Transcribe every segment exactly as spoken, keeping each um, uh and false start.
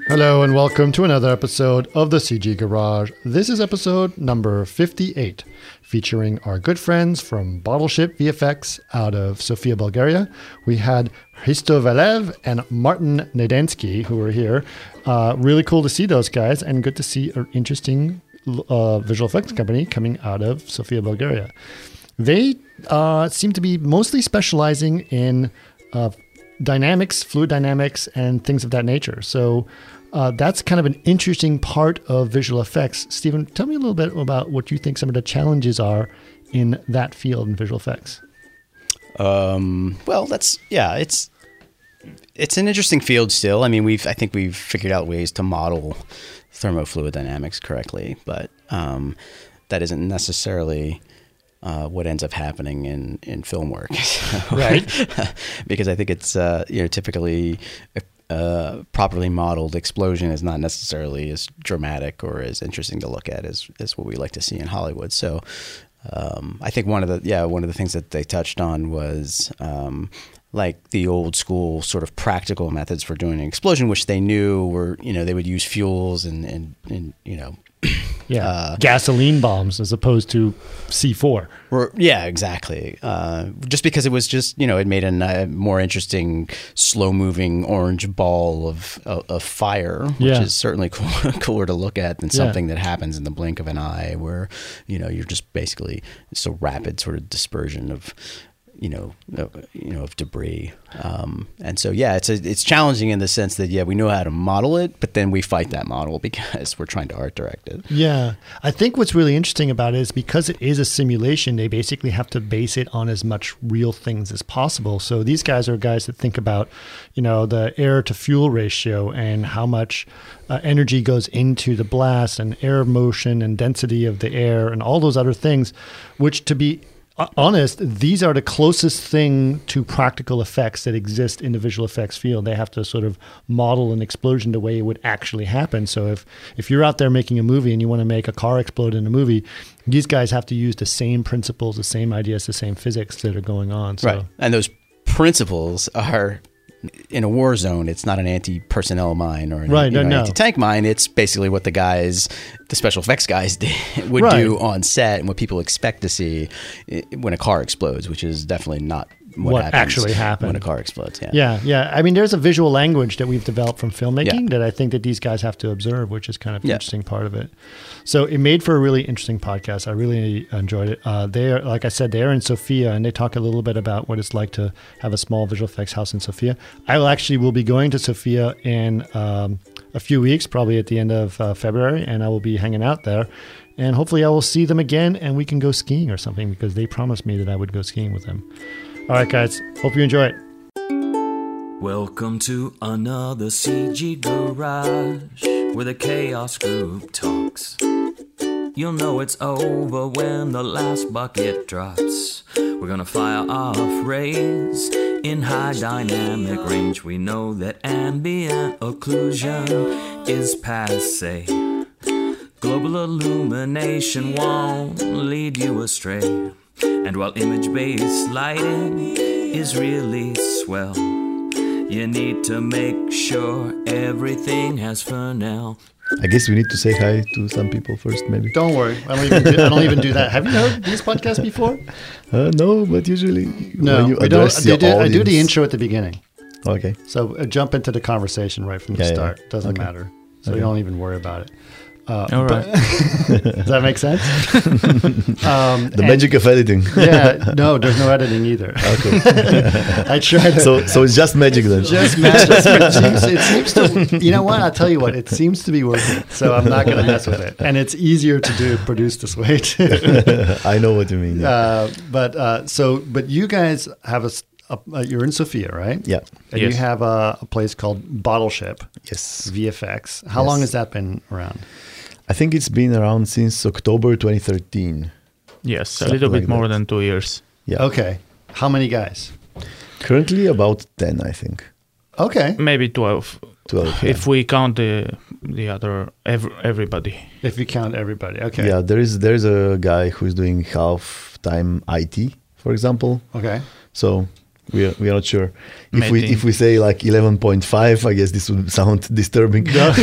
Hello and welcome to another episode of the C G Garage. This is episode number fifty-eight, featuring our good friends from Bottleship V F X out of Sofia, Bulgaria. We had Hristo Valev and Martin Nedensky who were here. Uh, really cool to see those guys and good to see an interesting uh, visual effects company coming out of Sofia, Bulgaria. They uh, seem to be mostly specializing in uh, dynamics, fluid dynamics, and things of that nature. So uh, that's kind of an interesting part of visual effects. Stephen, tell me a little bit about what you think some of the challenges are in that field in visual effects. Um, well, that's yeah, it's it's an interesting field still. I mean, we've I think we've figured out ways to model thermofluid dynamics correctly, but um, that isn't necessarily Uh, what ends up happening in, in film work. Right. Because I think it's, uh, you know, typically a, a properly modeled explosion is not necessarily as dramatic or as interesting to look at as, as what we like to see in Hollywood. So um, I think one of the, yeah, one of the things that they touched on was um, like the old school sort of practical methods for doing an explosion, which they knew were, you know, they would use fuels and, and, and you know, Yeah, uh, gasoline bombs as opposed to C four. Or, yeah, exactly. Uh, just because it was just, you know, it made a uh, more interesting, slow-moving orange ball of of, of fire, which Yeah. is certainly cool, cooler to look at than Yeah. something that happens in the blink of an eye, where, you know, you're just basically so rapid sort of dispersion of, you know, uh, you know, of debris. Um, and so, yeah, it's a, it's challenging in the sense that, yeah, we know how to model it, but then we fight that model because we're trying to art direct it. Yeah. I think what's really interesting about it is because it is a simulation, they basically have to base it on as much real things as possible. So these guys are guys that think about, you know, the air to fuel ratio and how much uh, energy goes into the blast and air motion and density of the air and all those other things, which, to be honest, these are the closest thing to practical effects that exist in the visual effects field. They have to sort of model an explosion the way it would actually happen. So if, if you're out there making a movie and you want to make a car explode in a movie, these guys have to use the same principles, the same ideas, the same physics that are going on. So. Right. And those principles are, in a war zone, it's not an anti-personnel mine or an right, you know, no, no. anti-tank mine. It's basically what the guys, the special effects guys did, would Right. do on set and what people expect to see when a car explodes, which is definitely not what, What happens actually happened. when a car explodes. Yeah. Yeah, yeah. I mean, there's a visual language that we've developed from filmmaking Yeah. that I think that these guys have to observe, which is kind of the Yeah. interesting part of it. So it made for a really interesting podcast. I really enjoyed it. Uh, they are, like I said, they are in Sofia, and they talk a little bit about what it's like to have a small visual effects house in Sofia. I will actually will be going to Sofia in um, a few weeks, probably at the end of uh, February, and I will be hanging out there. And hopefully I will see them again, and we can go skiing or something, because they promised me that I would go skiing with them. All right, guys. Hope you enjoy it. Welcome to another C G Garage, where the Chaos Group talks. You'll know it's over when the last bucket drops. We're gonna fire off rays in high dynamic range. We know that ambient occlusion is passé. Global illumination won't lead you astray. And while image-based lighting is really swell, you need to make sure everything has Fresnel. I guess we need to say hi to some people first, maybe. Don't worry. I don't even do, I don't even do that. Have you heard these podcasts before? Uh, no, but usually No, when you we don't. address I your do, I do the audience- intro at the beginning. Okay. So uh, jump into the conversation right from the Yeah, yeah, start. yeah. Doesn't Okay. matter. So Okay. you don't even worry about it. Uh, All right. Does that make sense? um, The and- magic of editing. Yeah. No, there's no editing either. Okay. I try to. so so it's just magic then. just magic. It seems, it seems to. You know what? I'll tell you what. It seems to be working. So I'm not going to mess with it. And it's easier to do produce this way too. I know what you mean. Yeah. Uh, but uh, so, but you guys have a, s- a- uh, you're in Sofia, right? Yeah. And Yes. you have a, a place called Bottleship Yes. V F X. How Yes. long has that been around? I think it's been around since October twenty thirteen. Yes, Something a little bit like more that. than two years. Yeah. Okay. How many guys? Currently about ten, I think. Okay. Maybe twelve, twelve. Yeah. if we count the the other ev- everybody. If you count everybody. Okay. Yeah, there is there is a guy who's doing half time I T, for example. Okay. So We are, we are not sure. If we Maybe. if we say like eleven point five, I guess this would sound disturbing.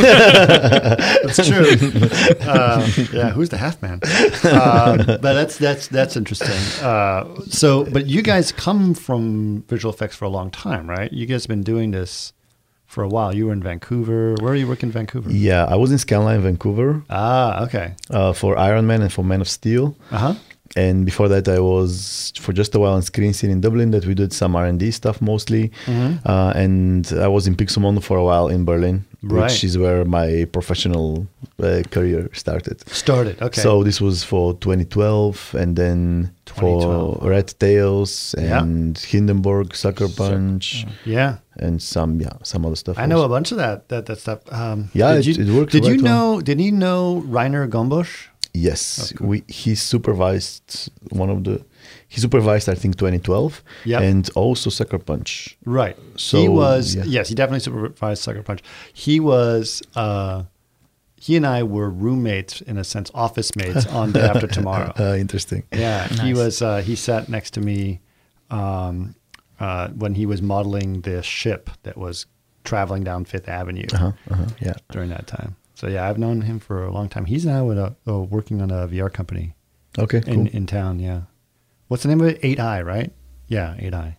That's true. Uh, yeah, who's the half man? Uh, but that's that's that's interesting. Uh, so, but you guys come from visual effects for a long time, right? You guys have been doing this for a while. You were in Vancouver. Where are you working in Vancouver? Yeah, I was in Scanline, Vancouver, Ah, okay. uh, for Iron Man and for Man of Steel. Uh huh. And before that, I was for just a while in Screen Scene in Dublin that we did some R and D stuff mostly. Mm-hmm. Uh, and I was in Pixelmon for a while in Berlin, Right. which is where my professional uh, career started. Started. Okay. So this was for twenty twelve, and then twenty twelve. for Red Tails Yeah. and Hindenburg, Sucker Punch, yeah. and some yeah some other stuff. I know a also. bunch of that that that stuff. Um, Yeah, did it- you, it worked Did you right well. know? Did you know Rainer Gombusch? Yes, Oh, cool. we he supervised one of the he supervised I think twenty twelve, Yep. and also Sucker Punch. Right. So, he was. yeah. Yes, he definitely supervised Sucker Punch. He was. Uh, he and I were roommates in a sense, office mates on Day After Tomorrow. Uh, interesting. Yeah, he Nice. was. Uh, he sat next to me um, uh, when he was modeling the ship that was traveling down Fifth Avenue Uh-huh, uh-huh, yeah. during that time. So yeah, I've known him for a long time. He's now at a, uh, working on a V R company Okay. in, Cool. in town. Yeah, what's the name of it? eight eye, right? Yeah, eight eye.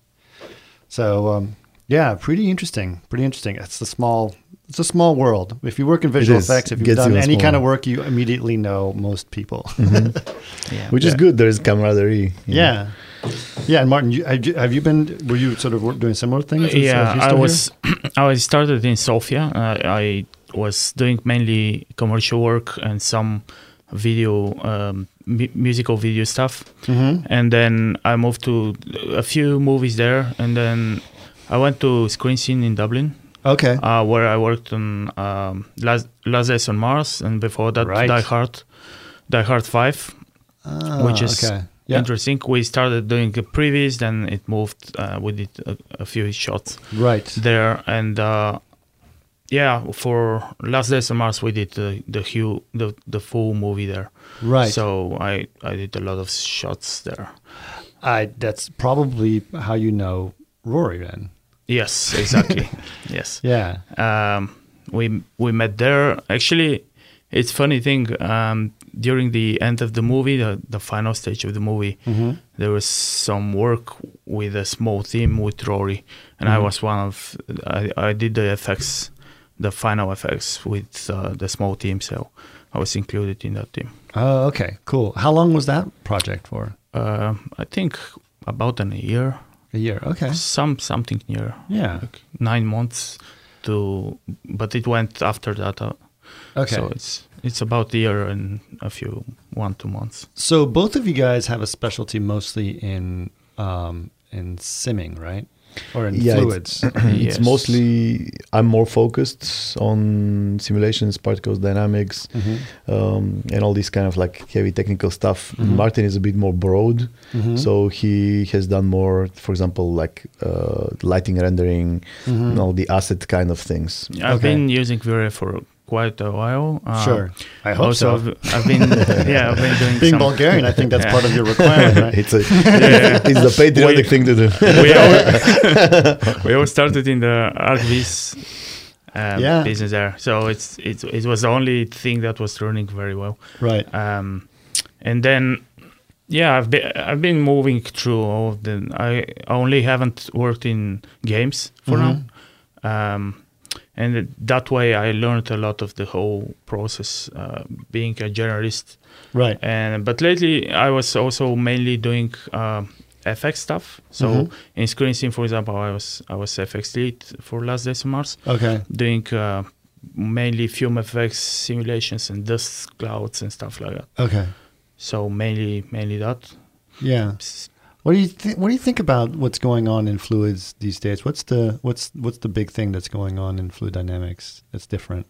So um, yeah, pretty interesting. Pretty interesting. It's a small. It's a small world. If you work in visual is. effects, if you've Gets done even any kind of smaller. work, you immediately know most people. Yeah. Which is Yeah. good. There is camaraderie. you know. Yeah, yeah. And Martin, you, have you have you been? Were you sort of wor- doing similar things? as- as Yeah, you I still was. I started in Sofia. Uh, I was doing mainly commercial work and some video, um, mu- musical video stuff. here? Mhm. And then I moved to a few movies there, and then I went to Screen Scene in Dublin, Okay. uh, where I worked on um, Last, Last Days on Mars, and before that, Right. Die Hard, Die Hard Five, Ah, which is okay. Yeah. interesting. We started doing the previews, then it moved. Uh, we did a, a few shots Right. there, and uh, yeah, for Last Days on Mars, we did the the, hu- the the full movie there. Right. So I I did a lot of shots there. I. That's probably how you know Rory then. Yes, exactly. Yes. Yeah. Um, we we met there. Actually, it's funny thing. Um, during the end of the movie, the, the final stage of the movie, Mhm. there was some work with a small team with Rory, and I was one of. I, I did the effects, the final effects with uh, the small team, so I was included in that team. Oh, okay. Cool. How long was that project for? Uh, I think about an year, A year. Okay. some something near Yeah. like nine months to, but it went after that. Uh, Okay. So it's it's about a year and a few one two months. So both of you guys have a specialty mostly in um, in simming, right? Or in Yeah, fluids. It's Yes. mostly I'm more focused on simulations, particles dynamics, Mhm. um, and all this kind of like heavy technical stuff. Mhm. Martin is a bit more broad, Mhm. so he has done more, for example, like uh, lighting rendering, Mhm. and all the asset kind of things. I've Okay. been using V-Ray for quite a while. Uh, Sure. I hope also, so. I've, I've been yeah, I've been doing Being some. Bulgarian, I think that's Yeah. part of your requirement, right? it's a Yeah. it's the patriotic We- thing to do. we all we all started in the ArcViz um, Yeah. business there, so it's it it was the only thing that was running very well. Right. Um, and then, yeah, I've been I've been moving through all of the. I only haven't worked in games for Mhm. now, um, and that way I learned a lot of the whole process, uh, being a journalist. Right. And but lately I was also mainly doing uh, F X stuff. So Mhm. in Screen Scene, for example, I was I was F X lead for Last Days on Mars, Okay. doing uh, mainly film effects, simulations, and dust clouds and stuff like that. Okay. So mainly, mainly that. Yeah. What do you think? What do you think about what's going on in fluids these days? What's the what's what's the big thing that's going on in fluid dynamics that's different?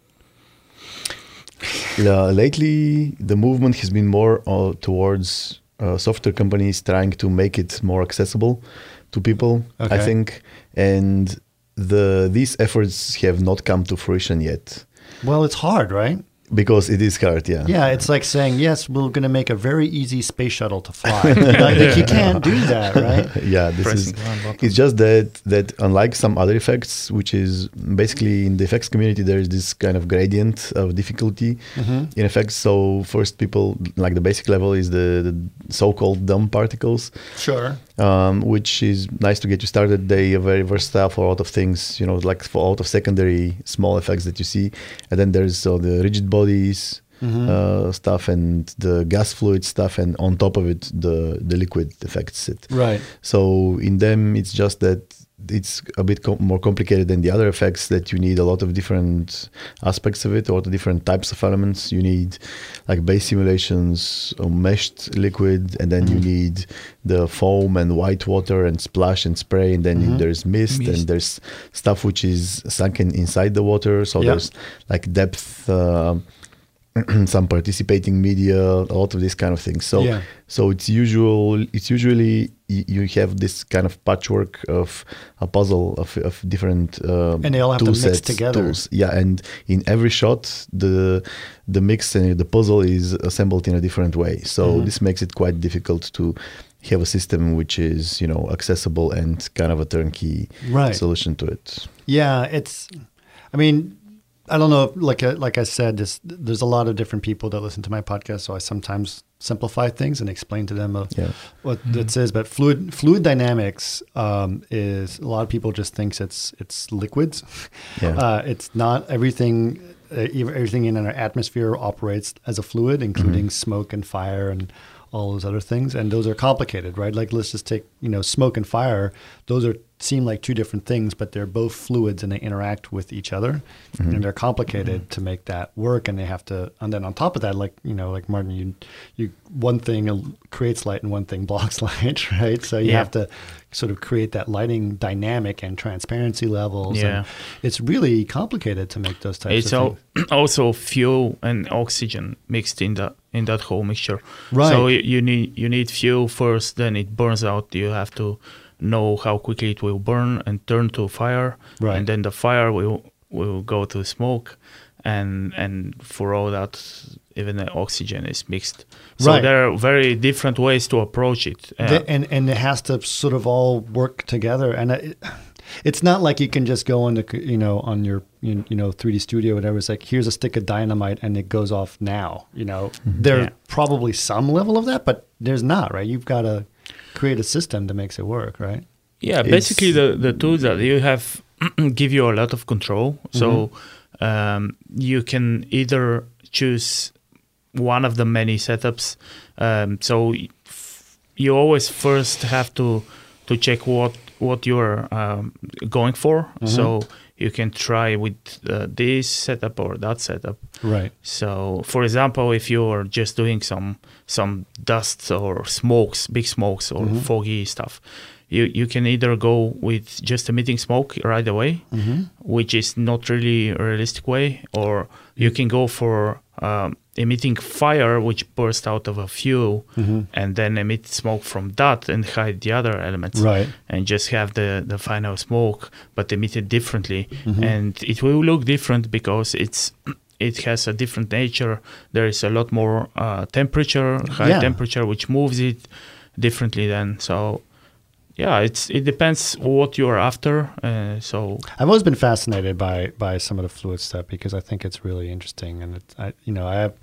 Uh, lately, the movement has been more uh, towards uh, software companies trying to make it more accessible to people, Okay. I think. And the these efforts have not come to fruition yet. Well, it's hard, right? because it is hard, yeah. Yeah, it's like saying, yes, we're going to make a very easy space shuttle to fly. Like, you can't do that, right? Yeah, this Pressing is. one button. It's just that that unlike some other effects, which is basically in the effects community, there is this kind of gradient of difficulty Mm-hmm. in effects. So first, people like the basic level is the, the so-called dumb particles, Sure. um, which is nice to get you started. They are very versatile for a lot of things, you know, like for a lot of secondary small effects that you see. And then there's uh, the rigid bodies Mm-hmm. uh, stuff and the gas fluid stuff, and on top of it, the the liquid effects sit. Right. So in them, it's just that it's a bit com- more complicated than the other effects, that you need a lot of different aspects of it, or the different types of elements. You need like base simulations, a meshed liquid, and then you need the foam and white water and splash and spray, and then Mhm. there's mist, Mist. and there's stuff which is sunken inside the water. So Yeah. there's like depth, uh, some participating media, a lot of these kind of things. So Yeah. so it's usual. It's usually y- you have this kind of patchwork of a puzzle of, of different um, And they all have to tool mix sets, together. tools. Yeah, and in every shot, the the mix and the puzzle is assembled in a different way. So Mhm. this makes it quite difficult to have a system which is, you know, accessible and kind of a turnkey Right. solution to it. Yeah, it's. I mean, I don't know. Like I, like I said, this, there's a lot of different people that listen to my podcast, so I sometimes simplify things and explain to them uh, Yeah. what this is. But fluid fluid dynamics um, is a lot of people just thinks it's it's liquids. Yeah. Uh, it's not everything. Uh, ev- everything in our atmosphere operates as a fluid, including smoke and fire and all those other things, and those are complicated, right? Like, let's just take, you know, smoke and fire. Those are seem like two different things, but they're both fluids and they interact with each other, and they're complicated to make that work. And they have to, and then on top of that, like, you know, like Martin, you, you one thing creates light and one thing blocks light, right? So you Yeah. have to sort of create that lighting dynamic and transparency levels. Yeah. And it's really complicated to make those types It's of al- things. also fuel and oxygen mixed in that in that whole mixture. Right. So y- you need you need fuel first, then it burns out. You have to know how quickly it will burn and turn to fire, Right. and then the fire will will go to smoke, and and for all that, even the oxygen is mixed. So Right. there are very different ways to approach it. Uh, The- and and it has to sort of all work together, and it, it's not like you can just go into, you know, on your you, you know three D studio or whatever. It's like, here's a stick of dynamite and it goes off now. You know, there's Yeah. probably some level of that, but there's not, right? You've got to create a system that makes it work, right? Yeah, It's- basically the, the tools that you have give you a lot of control. So um, you can either choose one of the many setups. Um, so f- you always first have to to check what what you're um, going for. So you can try with uh, this setup or that setup. Right. So, for example, if you're just doing some some dust or smokes, big smokes or foggy stuff, you you can either go with just emitting smoke right away, which is not really a realistic way, or you can go for um, emitting fire, which bursts out of a fuel, and then emit smoke from that and hide the other elements, Right. and just have the, the final smoke, but emitted differently. And it will look different because it's it has a different nature. There is a lot more uh, temperature, high Yeah. temperature, which moves it differently then. So, yeah, it's it depends what you're after. Uh, so, I've always been fascinated by by some of the fluid stuff because I think it's really interesting, and it's, I, you know, I have,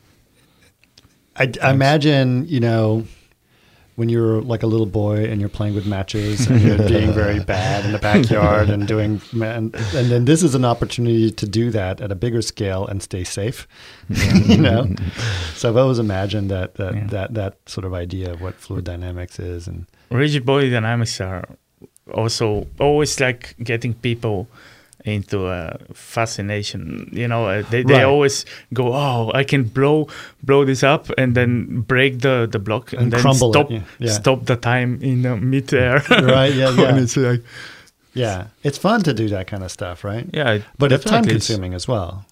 I, I imagine, you know, when you're like a little boy and you're playing with matches and you're being very bad in the backyard and doing, and, and then this is an opportunity to do that at a bigger scale and stay safe, you know. So I've always imagined that that, Yeah. that that sort of idea of what fluid dynamics is, and rigid body dynamics are also always like getting people into a fascination. You know, uh, they, they Right. always go, oh, I can blow blow this up and then break the, the block and, And then crumble it, stop yeah, yeah. stop the time in uh, mid-air. Right, yeah, yeah. And it's like, yeah, it's fun to do that kind of stuff, right? yeah, it But it's time definitely is. consuming as well.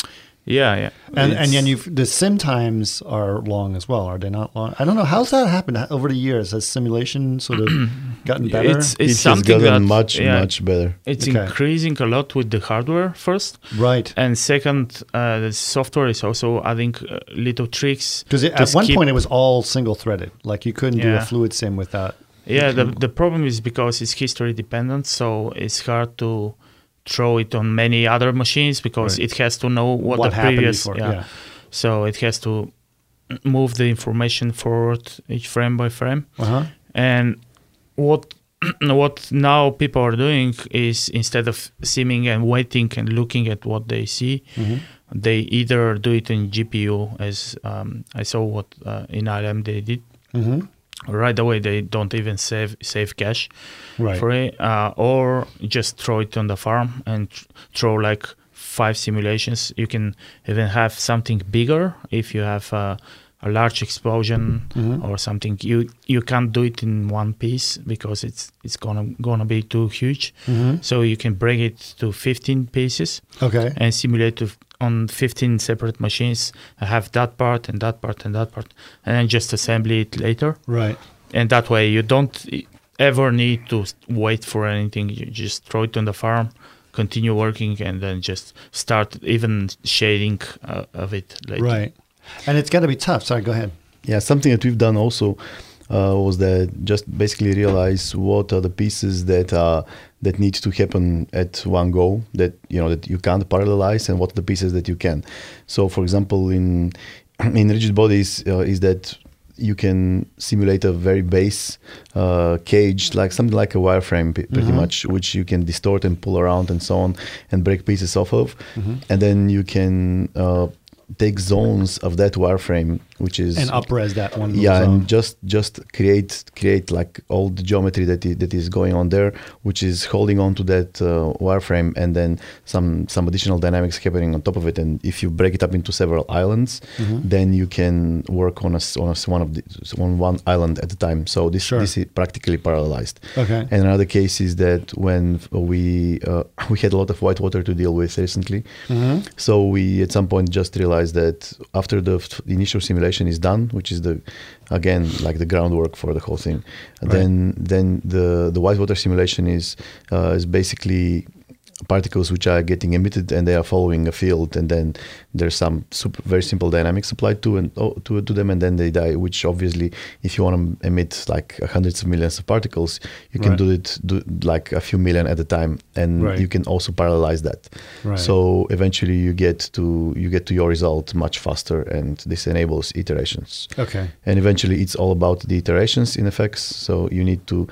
Yeah, yeah. And It's- and then you the sim times are long as well, are they not long? I don't know. How's that happened over the years? Has simulation sort of gotten better? It's, it's it has something gotten that much, yeah, much better. It's Okay. increasing a lot with the hardware first, right. and second, uh, the software is also adding uh, little tricks. Because to at one skip- point it was all single threaded. Like you couldn't do a Yeah. fluid sim without. Yeah, the the problem is because it's history dependent, so it's hard to throw it on many other machines because Right. it has to know what, What the happened previous before, yeah. yeah. So it has to move the information forward each frame by frame. Uh-huh. And what what now people are doing is instead of simming and waiting and looking at what they see, Mm-hmm. they either do it in G P U, as um, I saw what uh, in I M they did. Mm-hmm. Right away, they don't even save save cache Right. for it, uh, or just throw it on the farm and th- throw like five simulations. You can even have something bigger if you have uh, a large explosion Mhm. or something. You you can't do it in one piece because it's it's gonna gonna be too huge. Mhm. So you can break it to fifteen pieces Okay. and simulate to, on fifteen separate machines. I have that part and that part and that part, and then just assemble it later. Right. And that way you don't e- ever need to s- wait for anything. You just throw it on the farm, continue working, and then just start even shading uh, of it later. Right. And it's got to be tough. Sorry, go ahead. Yeah, something that we've done also uh, was that just basically realize what are the pieces that uh, that need to happen at one go, that you know that you can't parallelize, and what are the pieces that you can. So, for example, in in rigid bodies, uh, is that you can simulate a very base uh, cage, like something like a wireframe, p- pretty Mhm. much, which you can distort and pull around and so on, and break pieces off of, Mhm. and then you can uh, take zones of that wireframe, which is And upres that one. yeah, zone. and just just create create like all the geometry that is, that is going on there, which is holding on to that uh, wireframe, and then some some additional dynamics happening on top of it. And if you break it up into several islands, Mhm. then you can work on a s- on a s- one of the on one island at a time. So this Sure. this is practically parallelized. Okay. And another case is that when we uh, we had a lot of white water to deal with recently, Mhm. so we at some point just realized that after the f- initial simulation is done, which is the again like the groundwork for the whole thing, Right. then then the the white water simulation is uh, is basically particles which are getting emitted and they are following a field, and then there's some super, very simple dynamics applied to and oh, to to them, and then they die. Which obviously, if you want to emit like hundreds of millions of particles, you can Right. do it do like a few million at a time, and Right. you can also parallelize that. Right. So eventually, you get to you get to your result much faster, and this enables iterations. Okay. And eventually, it's all about the iterations in effects. So you need to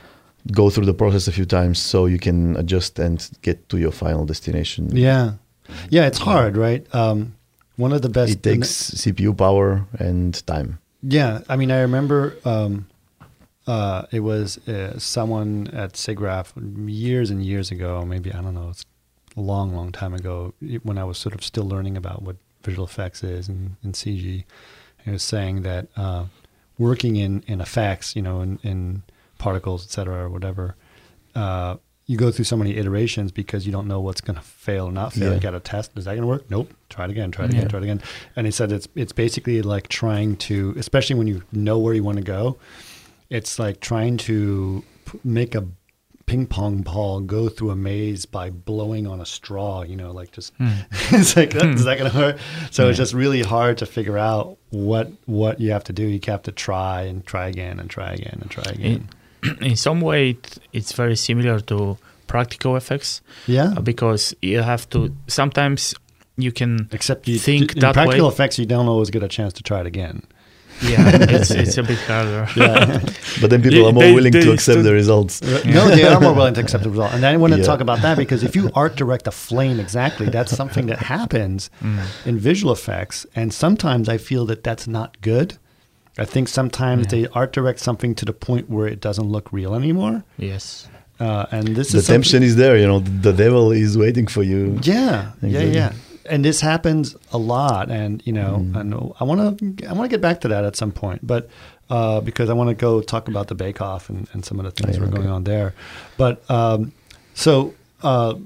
go through the process a few times so you can adjust and get to your final destination. Yeah. Yeah, it's hard, right? Um, one of the best. It takes C P U power and time. Yeah, I mean, I remember um, uh, it was uh, someone at SIGGRAPH years and years ago, maybe, I don't know, it's a long, long time ago, when I was sort of still learning about what visual effects is and, and C G. He was saying that uh, working in, in effects, you know, in, in particles, et cetera, or whatever, uh, you go through so many iterations because you don't know what's going to fail or not fail. Yeah. You got to test. Is that going to work? Nope. Try it again. Try it Yeah. again. Try it again. And he said it's it's basically like trying to, especially when you know where you want to go, it's like trying to p- make a ping pong ball go through a maze by blowing on a straw. You know, like just it's like that, is that going to hurt? So it's just really hard to figure out what what you have to do. You have to try and try again and try again and try again. In, in some way, it, it's very similar to practical effects Yeah. uh, because you have to sometimes you can Except you think in that practical way. effects, you don't always get a chance to try it again. Yeah, it's it's a bit harder. Yeah. But then people Yeah, are more they- willing they to accept still- the results. No, they are more willing to accept the result. And I want to Yeah. talk about that because if you art direct a flame exactly, that's something that happens in visual effects. And sometimes I feel that that's not good. I think sometimes Yeah. they art direct something to the point where it doesn't look real anymore. Yes. Uh, and this The is temptation something- is there, you know, the devil is waiting for you. Yeah, yeah, Exactly. yeah. And this happens a lot, and you know, Mm. I know I want to I want to get back to that at some point, but uh, because I want to go talk about the Bake Off and, and some of the things Oh, that yeah, are going okay. on there. But um, so uh,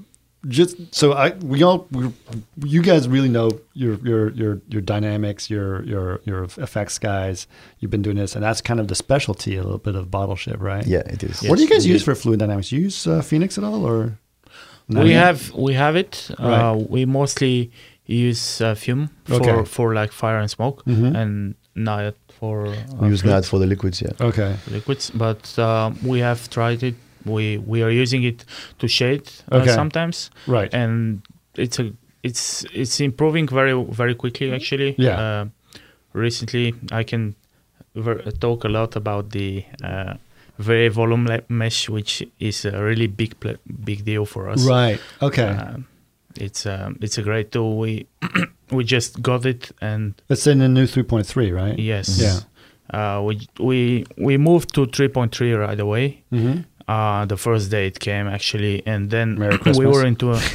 just so I we all we, you guys really know your your your your dynamics, your your your effects guys. You've been doing this, and that's kind of the specialty, a little bit of Bottleship, right? Yeah, it is. What do you guys Yes, use for fluid dynamics? You use uh, Phoenix at all, or not we yet? have we have it. Right. Uh, we mostly use uh, Fume for Okay. for like fire and smoke, Mhm. and Naiad for uh, We use fluid that for the liquids, yeah. Okay. liquids. But um, we have tried it. We we are using it to shade uh, Okay. sometimes, Right. and it's a it's it's improving very very quickly actually. Yeah. Uh, recently, I can ver- talk a lot about the uh, very volume le- mesh, which is a really big pl- big deal for us. Right. Okay. Um, it's um, it's a great tool. We we just got it, and It's in the new three point three, right? yes, Yeah. Uh, we we we moved to three point three right away. Mm-hmm. Uh, the first day it came actually, and then Merry we Christmas. were into a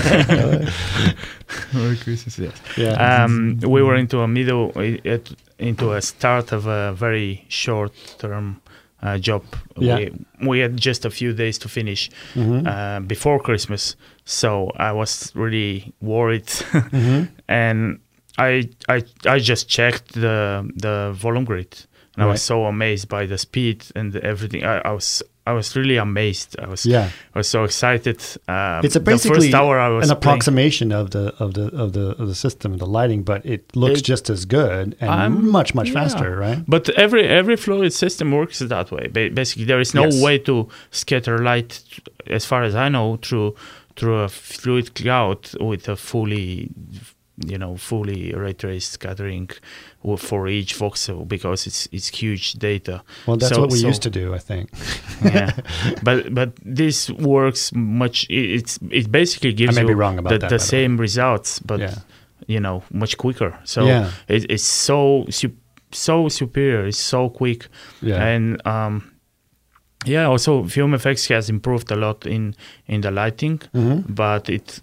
Merry Christmas. Yes. Yeah. Um, we were into a middle, it, into a start of a very short term uh, job. Yeah. We, we had just a few days to finish Mhm. uh, before Christmas, so I was really worried, Mhm. and I I I just checked the the volume grid, and I Right. was so amazed by the speed and everything. I, I was I was really amazed. I was Yeah. I was so excited. Um, It's a the basically first hour I was an playing- approximation of the of the of the of the system, the lighting, but it looks It- just as good and I'm- much much yeah. faster, right? But every every fluid system works that way. Ba- Basically, there is no Yes. way to scatter light, as far as I know, through through a fluid cloud with a fully, you know, fully ray traced scattering w- for each voxel, because it's it's huge data. Well, that's So- what we so- used to do, I think. Yeah, but but this works much. it- It's it basically gives may you be wrong about the, that, the by the way. same results, but Yeah. you know, much quicker. So Yeah. it, it's so su- so superior. It's so quick. Yeah. And um, yeah, also Fume F X has improved a lot in in the lighting, Mhm. but it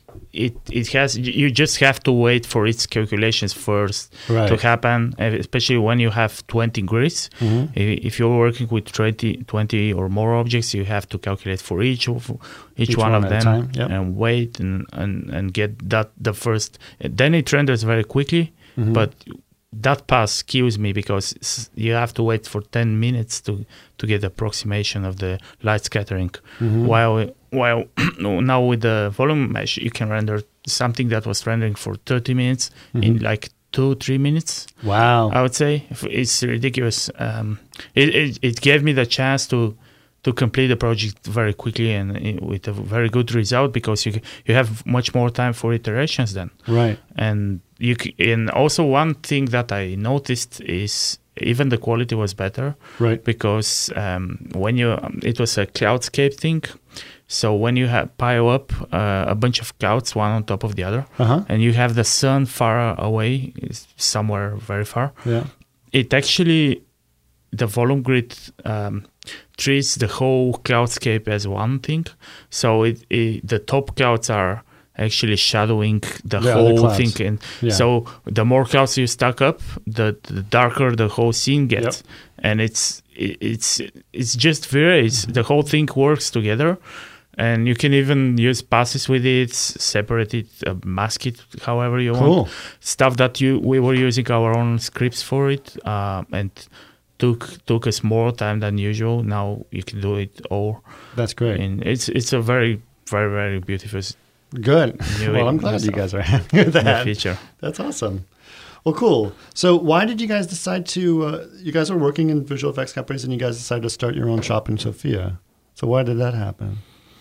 it it has you just have to wait for its calculations first Right. to happen, especially when you have twenty grids. Mhm. I- if you're working with twenty, twenty or more objects, you have to calculate for each of each, Each one, one of at a them time, yep. and wait and, and and get that the first. Then it renders very quickly, Mhm. but that pass kills me, because s- you have to wait for ten minutes to to get approximation of the light scattering. Mhm. While while now with the volume mesh, you can render something that was rendering for thirty minutes in Mhm. like two three minutes. Wow. I would say it's ridiculous. Um, it, it it gave me the chance to to complete the project very quickly and uh, with a very good result, because you you have much more time for iterations then. Right. And you c- and also one thing that I noticed is even the quality was better, Right. because um, when you um, it was a cloudscape thing. So when you have pile up uh, a bunch of clouds one on top of the other, Uh-huh. and you have the sun far away, is somewhere very far, Yeah. it actually, the volume grid um, treats the whole cloudscape as one thing. So it, it the top clouds are actually shadowing the Yeah, the whole clouds. thing, and Yeah. so the more clouds you stack up, the, the darker the whole scene gets. And it's it, it's it's just very it's, the whole thing works together. And you can even use passes with it, separate it, uh, mask it however you Cool. want. Stuff that you we were using our own scripts for it, uh, and took took us more time than usual. Now you can do it all, That's great. and it's it's a very very very beautiful s- Good. New Well, I'm it- glad new you guys stuff. are happy with new that. feature. That's awesome. Well, cool. So, why did you guys decide to? Uh, you guys are working in visual effects companies, and you guys decided to start your own shop in Sofia. So, why did that happen?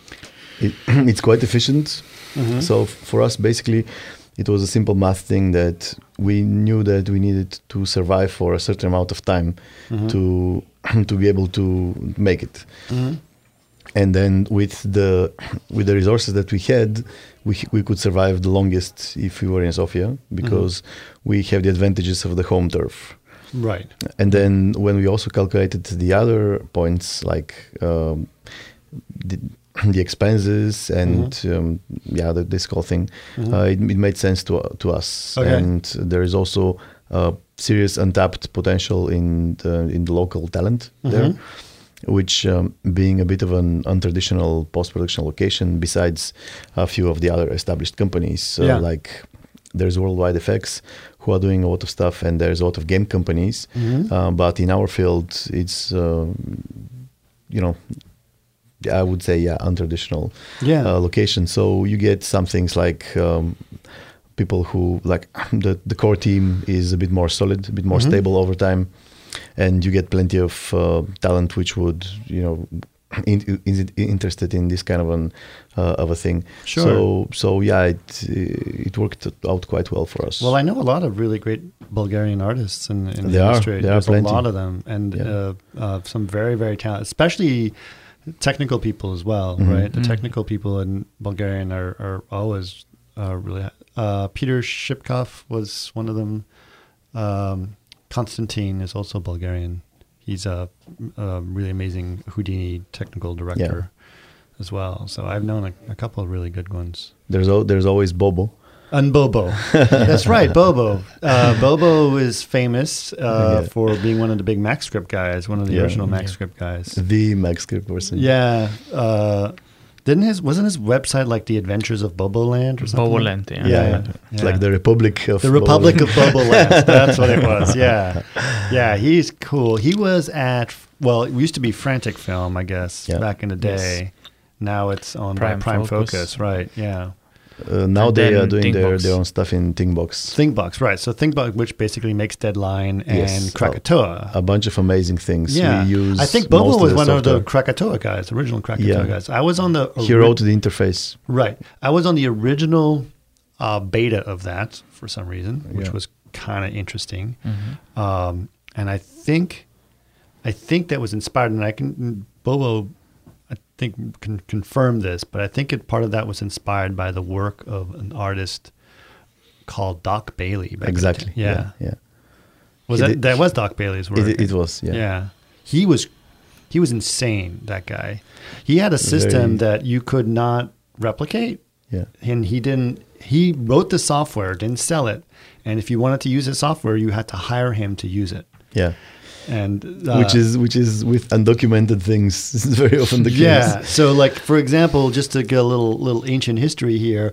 It, it's quite efficient. Mhm. So f- for us, basically, it was a simple math thing that we knew that we needed to survive for a certain amount of time Mhm. to to be able to make it. Mhm. And then with the with the resources that we had, we we could survive the longest if we were in Sofia, because we have the advantages of the home turf. Right. And then when we also calculated the other points, like um, the, the expenses and um, yeah, the, this whole thing, Mhm. uh, it, it made sense to to us. Okay. And there is also uh, serious untapped potential in the in the local talent there. Mhm. which um, being a bit of an untraditional post-production location besides a few of the other established companies. So Yeah. like there's Worldwide Effects who are doing a lot of stuff, and there's a lot of game companies. Mhm. Uh, but in our field, it's, uh, you know, I would say, yeah, untraditional Yeah. uh, location. So you get some things like um, people who, like the, the core team is a bit more solid, a bit more Mhm. stable over time. And you get plenty of uh, talent which would, you know, in, is it interested in this kind of an uh, of a thing. Sure. So so yeah, it it worked out quite well for us. Well, I know a lot of really great Bulgarian artists in, in the There are. industry. There are There's a plenty. lot of them, and Yeah. uh, uh, some very, very talented, especially technical people as well, Mhm. right? The Mhm. technical people in Bulgarian are, are always uh, really. Uh, Peter Shipkov was one of them. Um, Konstantin is also Bulgarian. He's a, a really amazing Houdini technical director as well. So I've known a, a couple of really good ones. there's al- there's always Bobo. And Bobo. That's right, Bobo. Uh, Bobo is famous uh, Yeah. for being one of the big MaxScript guys, one of the Yeah. original Yeah. MaxScript guys. The MaxScript person. Yeah. Uh, didn't his wasn't his website like the Adventures of Bobo Land or something? Boboland, yeah. Yeah. Yeah. Yeah. Like the Republic of The Republic Bobo. of Bobo Land. That's what it was. Yeah. Yeah, he's cool. He was at, well, it used to be Frantic Film, I guess, Yeah. back in the day. Now it's on Prime Prime, Prime Focus. Focus. Right? Yeah. Uh, now And they then are doing their, Thinkbox. their own stuff in Thinkbox. ThinkBox, right? So ThinkBox, which basically makes Deadline and Yes. Krakatoa. A bunch of amazing things. Yeah, We use I think Bobo most was the one of the software. Krakatoa guys, original Krakatoa Yeah. guys. I was on the He ori- wrote the interface. right. I was on the original uh, beta of that for some reason, which Yeah. was kind of interesting. Mhm. Um, and I think, I think that was inspired, and I can Bobo, I think can confirm this, but I think it, part of that was inspired by the work of an artist called Doc Bailey. back in the Exactly. day. Yeah. Yeah. Was He that did- that was Doc Bailey's work? It, it was. Yeah. Yeah. He was he was insane, that guy. He had a system Very- that you could not replicate, Yeah. and he didn't he wrote the software, didn't sell it. And if you wanted to use his software, you had to hire him to use it. Yeah. And uh, which is which is with undocumented things is very often the case. yeah. So, like for example, just to get a little little ancient history here,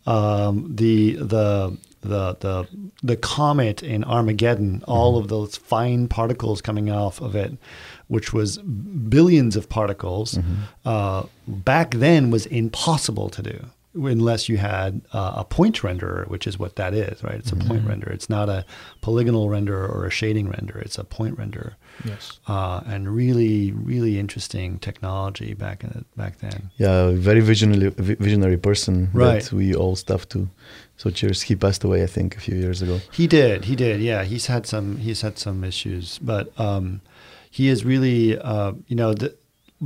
um, the the the the the comet in Armageddon, all of those fine particles coming off of it, which was billions of particles, uh, back then was impossible to do unless you had uh, a point renderer, which is what that is, right? It's a point renderer. It's not a polygonal renderer or a shading renderer. It's a point renderer. Yes. Uh, and really, really interesting technology back in the, back then. Yeah, very visionary vi- visionary person Right. that we all stuff to. So cheers. He passed away, I think, a few years ago. He did, he did. Yeah, he's had some he's had some issues, but um, he is really uh, you know the,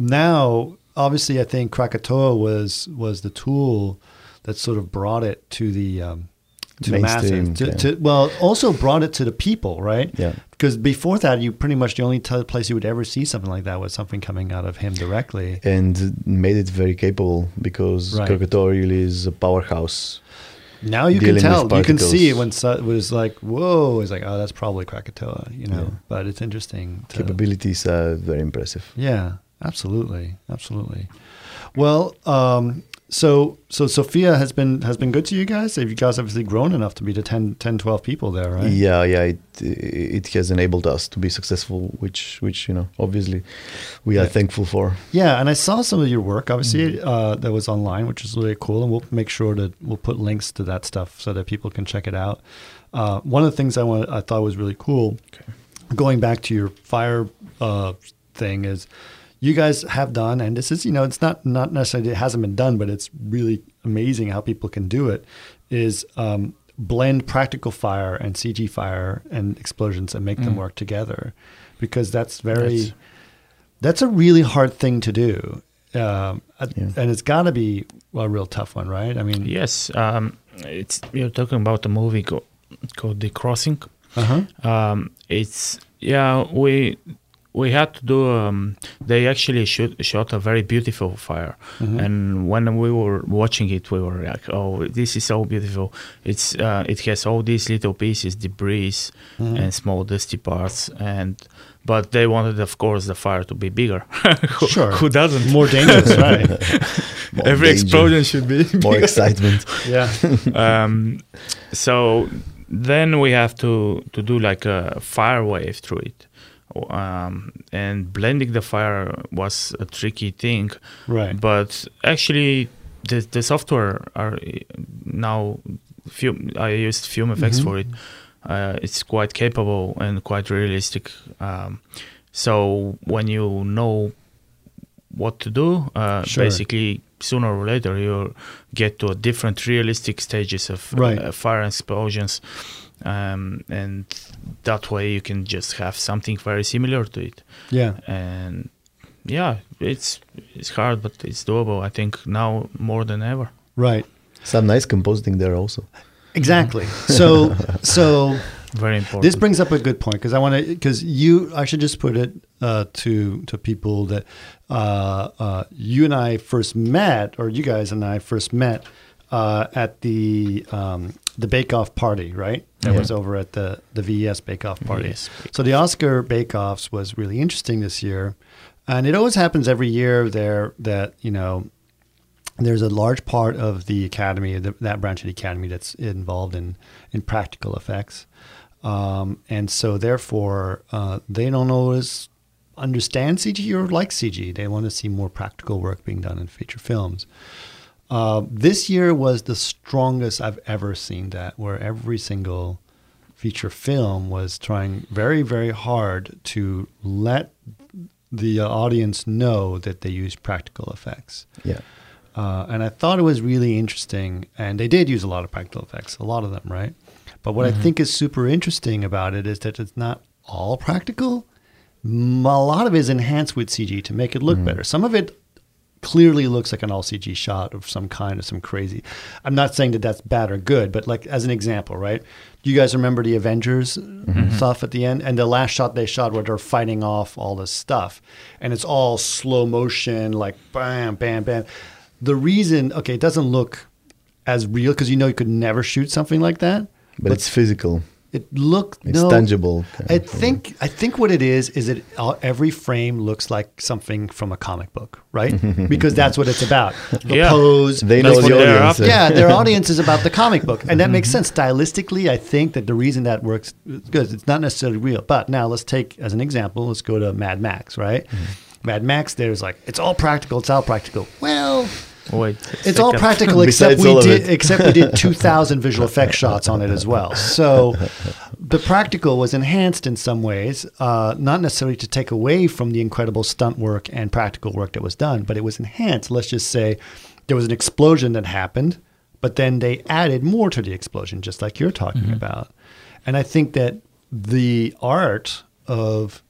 now. Obviously, I think Krakatoa was was the tool that sort of brought it to the um, to the Mainstream, masses. To, yeah. to, well, also brought it to the people, right? Yeah. Because before that, you pretty much the only t- place you would ever see something like that was something coming out of him directly. And made it very capable because Right. Krakatoa really is a powerhouse. Now you can Dealing with tell, you can see it particles. when so- it was like, whoa, it's like, oh, that's probably Krakatoa, you know. Yeah. But it's interesting. To, Capabilities are very impressive. Yeah, absolutely, absolutely. Well, um, so so Sophia has been has been good to you guys. You guys obviously grown enough to be to ten, ten, twelve people there, right? Yeah, yeah, it it has enabled us to be successful, which which you know obviously we are Yeah. thankful for. Yeah, and I saw some of your work, obviously, Mm-hmm. uh, that was online, which is really cool. And we'll make sure that we'll put links to that stuff so that people can check it out. Uh, one of the things I want, I thought was really cool, going back to your fire uh, thing, is you guys have done, and this is, you know, it's not not necessarily it hasn't been done, but it's really amazing how people can do it. Is um, blend practical fire and C G fire and explosions and make them Mm. work together, because that's very. That's- That's a really hard thing to do. Um, Yeah. and it's got to be a real tough one, right? I mean, Yes. Um, it's you're talking about a movie co- called The Crossing. uh-huh. Um, it's yeah we we had to do. Um, they actually shoot, shot a very beautiful fire, Mm-hmm. and when we were watching it, we were like, "Oh, this is so beautiful! It's uh, it has all these little pieces, debris, Mm-hmm. and small dusty parts." And but they wanted, of course, the fire to be bigger. who, Sure. who doesn't? More dangerous, right? More Every danger, explosion should be more bigger. excitement. Yeah. um, so then we have to, to do like a fire wave through it. Um, and blending the fire was a tricky thing. Right. But actually, the, the software are now, Fume, I used Fume F X Mhm. for it. Uh, it's quite capable and quite realistic. Um, so when you know what to do, uh, Sure. basically sooner or later you get to a different realistic stages of Right. uh, fire explosions, um, and that way you can just have something very similar to it. Yeah. And yeah, it's it's hard, but it's doable. I think now more than ever. Right. Some nice compositing there also. Exactly. So, so Very important. this brings up a good point because I want to, because you, I should just put it uh, to to people that uh, uh, you and I first met, or you guys and I first met uh, at the um, the Bake Off party, right? That Yeah. was over at the the V E S Bake Off party. V E S Bake So the Oscar Bake Offs was really interesting this year, and it always happens every year there that you know. There's a large part of the academy, the, that branch of the academy, that's involved in, in practical effects. Um, and so therefore, uh, they don't always understand C G or like C G. They want to see more practical work being done in feature films. Uh, this year was the strongest I've ever seen that, where every single feature film was trying very, very hard to let the audience know that they use practical effects. Yeah. Uh, and I thought it was really interesting. And they did use a lot of practical effects, a lot of them, right? But what I think is super interesting about it is that it's not all practical. M- A lot of it is enhanced with C G to make it look better. Some of it clearly looks like an all C G shot of some kind of some crazy. I'm not saying that that's bad or good, but like as an example, right? You guys remember the Avengers stuff at the end? And the last shot they shot where they're fighting off all this stuff. And it's all slow motion, like bam, bam, bam. The reason, okay, it doesn't look as real because you know you could never shoot something like that. But, it's physical. It looked It's no, tangible. kind I of thing. think I think what it is is that all- every frame looks like something from a comic book, right? Because that's what it's about. The Yeah. pose. They That's know what the they're audience. up- Yeah, their audience is about the comic book, and that makes sense stylistically. I think that the reason that works good, it's not necessarily real. But now let's take as an example. Let's go to Mad Max, right? Mad Max. There's like it's all practical. It's all practical. Well. Wait, It's all second. practical except Besides we all of did it. except we did two thousand visual effects shots on it as well. So the practical was enhanced in some ways, uh, not necessarily to take away from the incredible stunt work and practical work that was done, but it was enhanced. Let's just say there was an explosion that happened, but then they added more to the explosion, just like you're talking about. And I think that the art of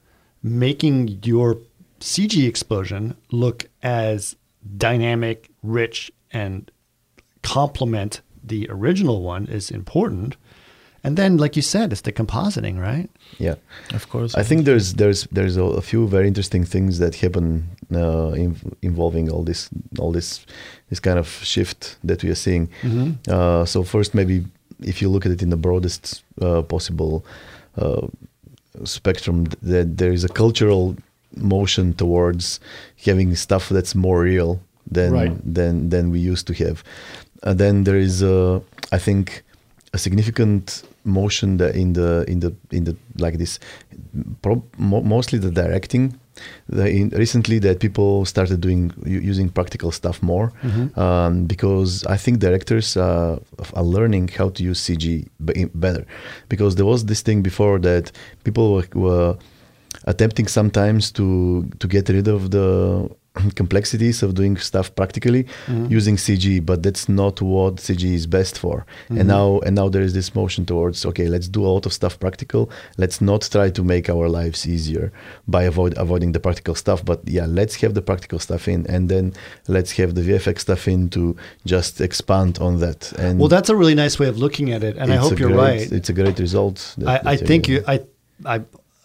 making your C G explosion look as dynamic, rich, and complement the original one is important. And then, like you said, it's the compositing, right? Yeah. Of course. I think there's there's there's a, a few very interesting things that happen uh, in, involving all this all this this kind of shift that we are seeing. Uh, so first, maybe if you look at it in the broadest uh, possible uh, spectrum, that there is a cultural motion towards having stuff that's more real than Right. than than we used to have. And then there is, uh, I think, a significant motion that in the in the in the like this, pro- mo- mostly the directing. The, in, recently, that people started doing u- using practical stuff more, um, because I think directors uh, are learning how to use C G be- better. Because there was this thing before that people were, were attempting sometimes to to get rid of the complexities of doing stuff practically using C G, but that's not what C G is best for. And now and now there is this motion towards, okay, let's do a lot of stuff practical. Let's not try to make our lives easier by avoid avoiding the practical stuff, but yeah, let's have the practical stuff in, and then let's have the V F X stuff in to just expand on that. And Well, that's a really nice way of looking at it, and I it's hope a you're great- right. It's a great result. that- I, I that think you're you. I, I,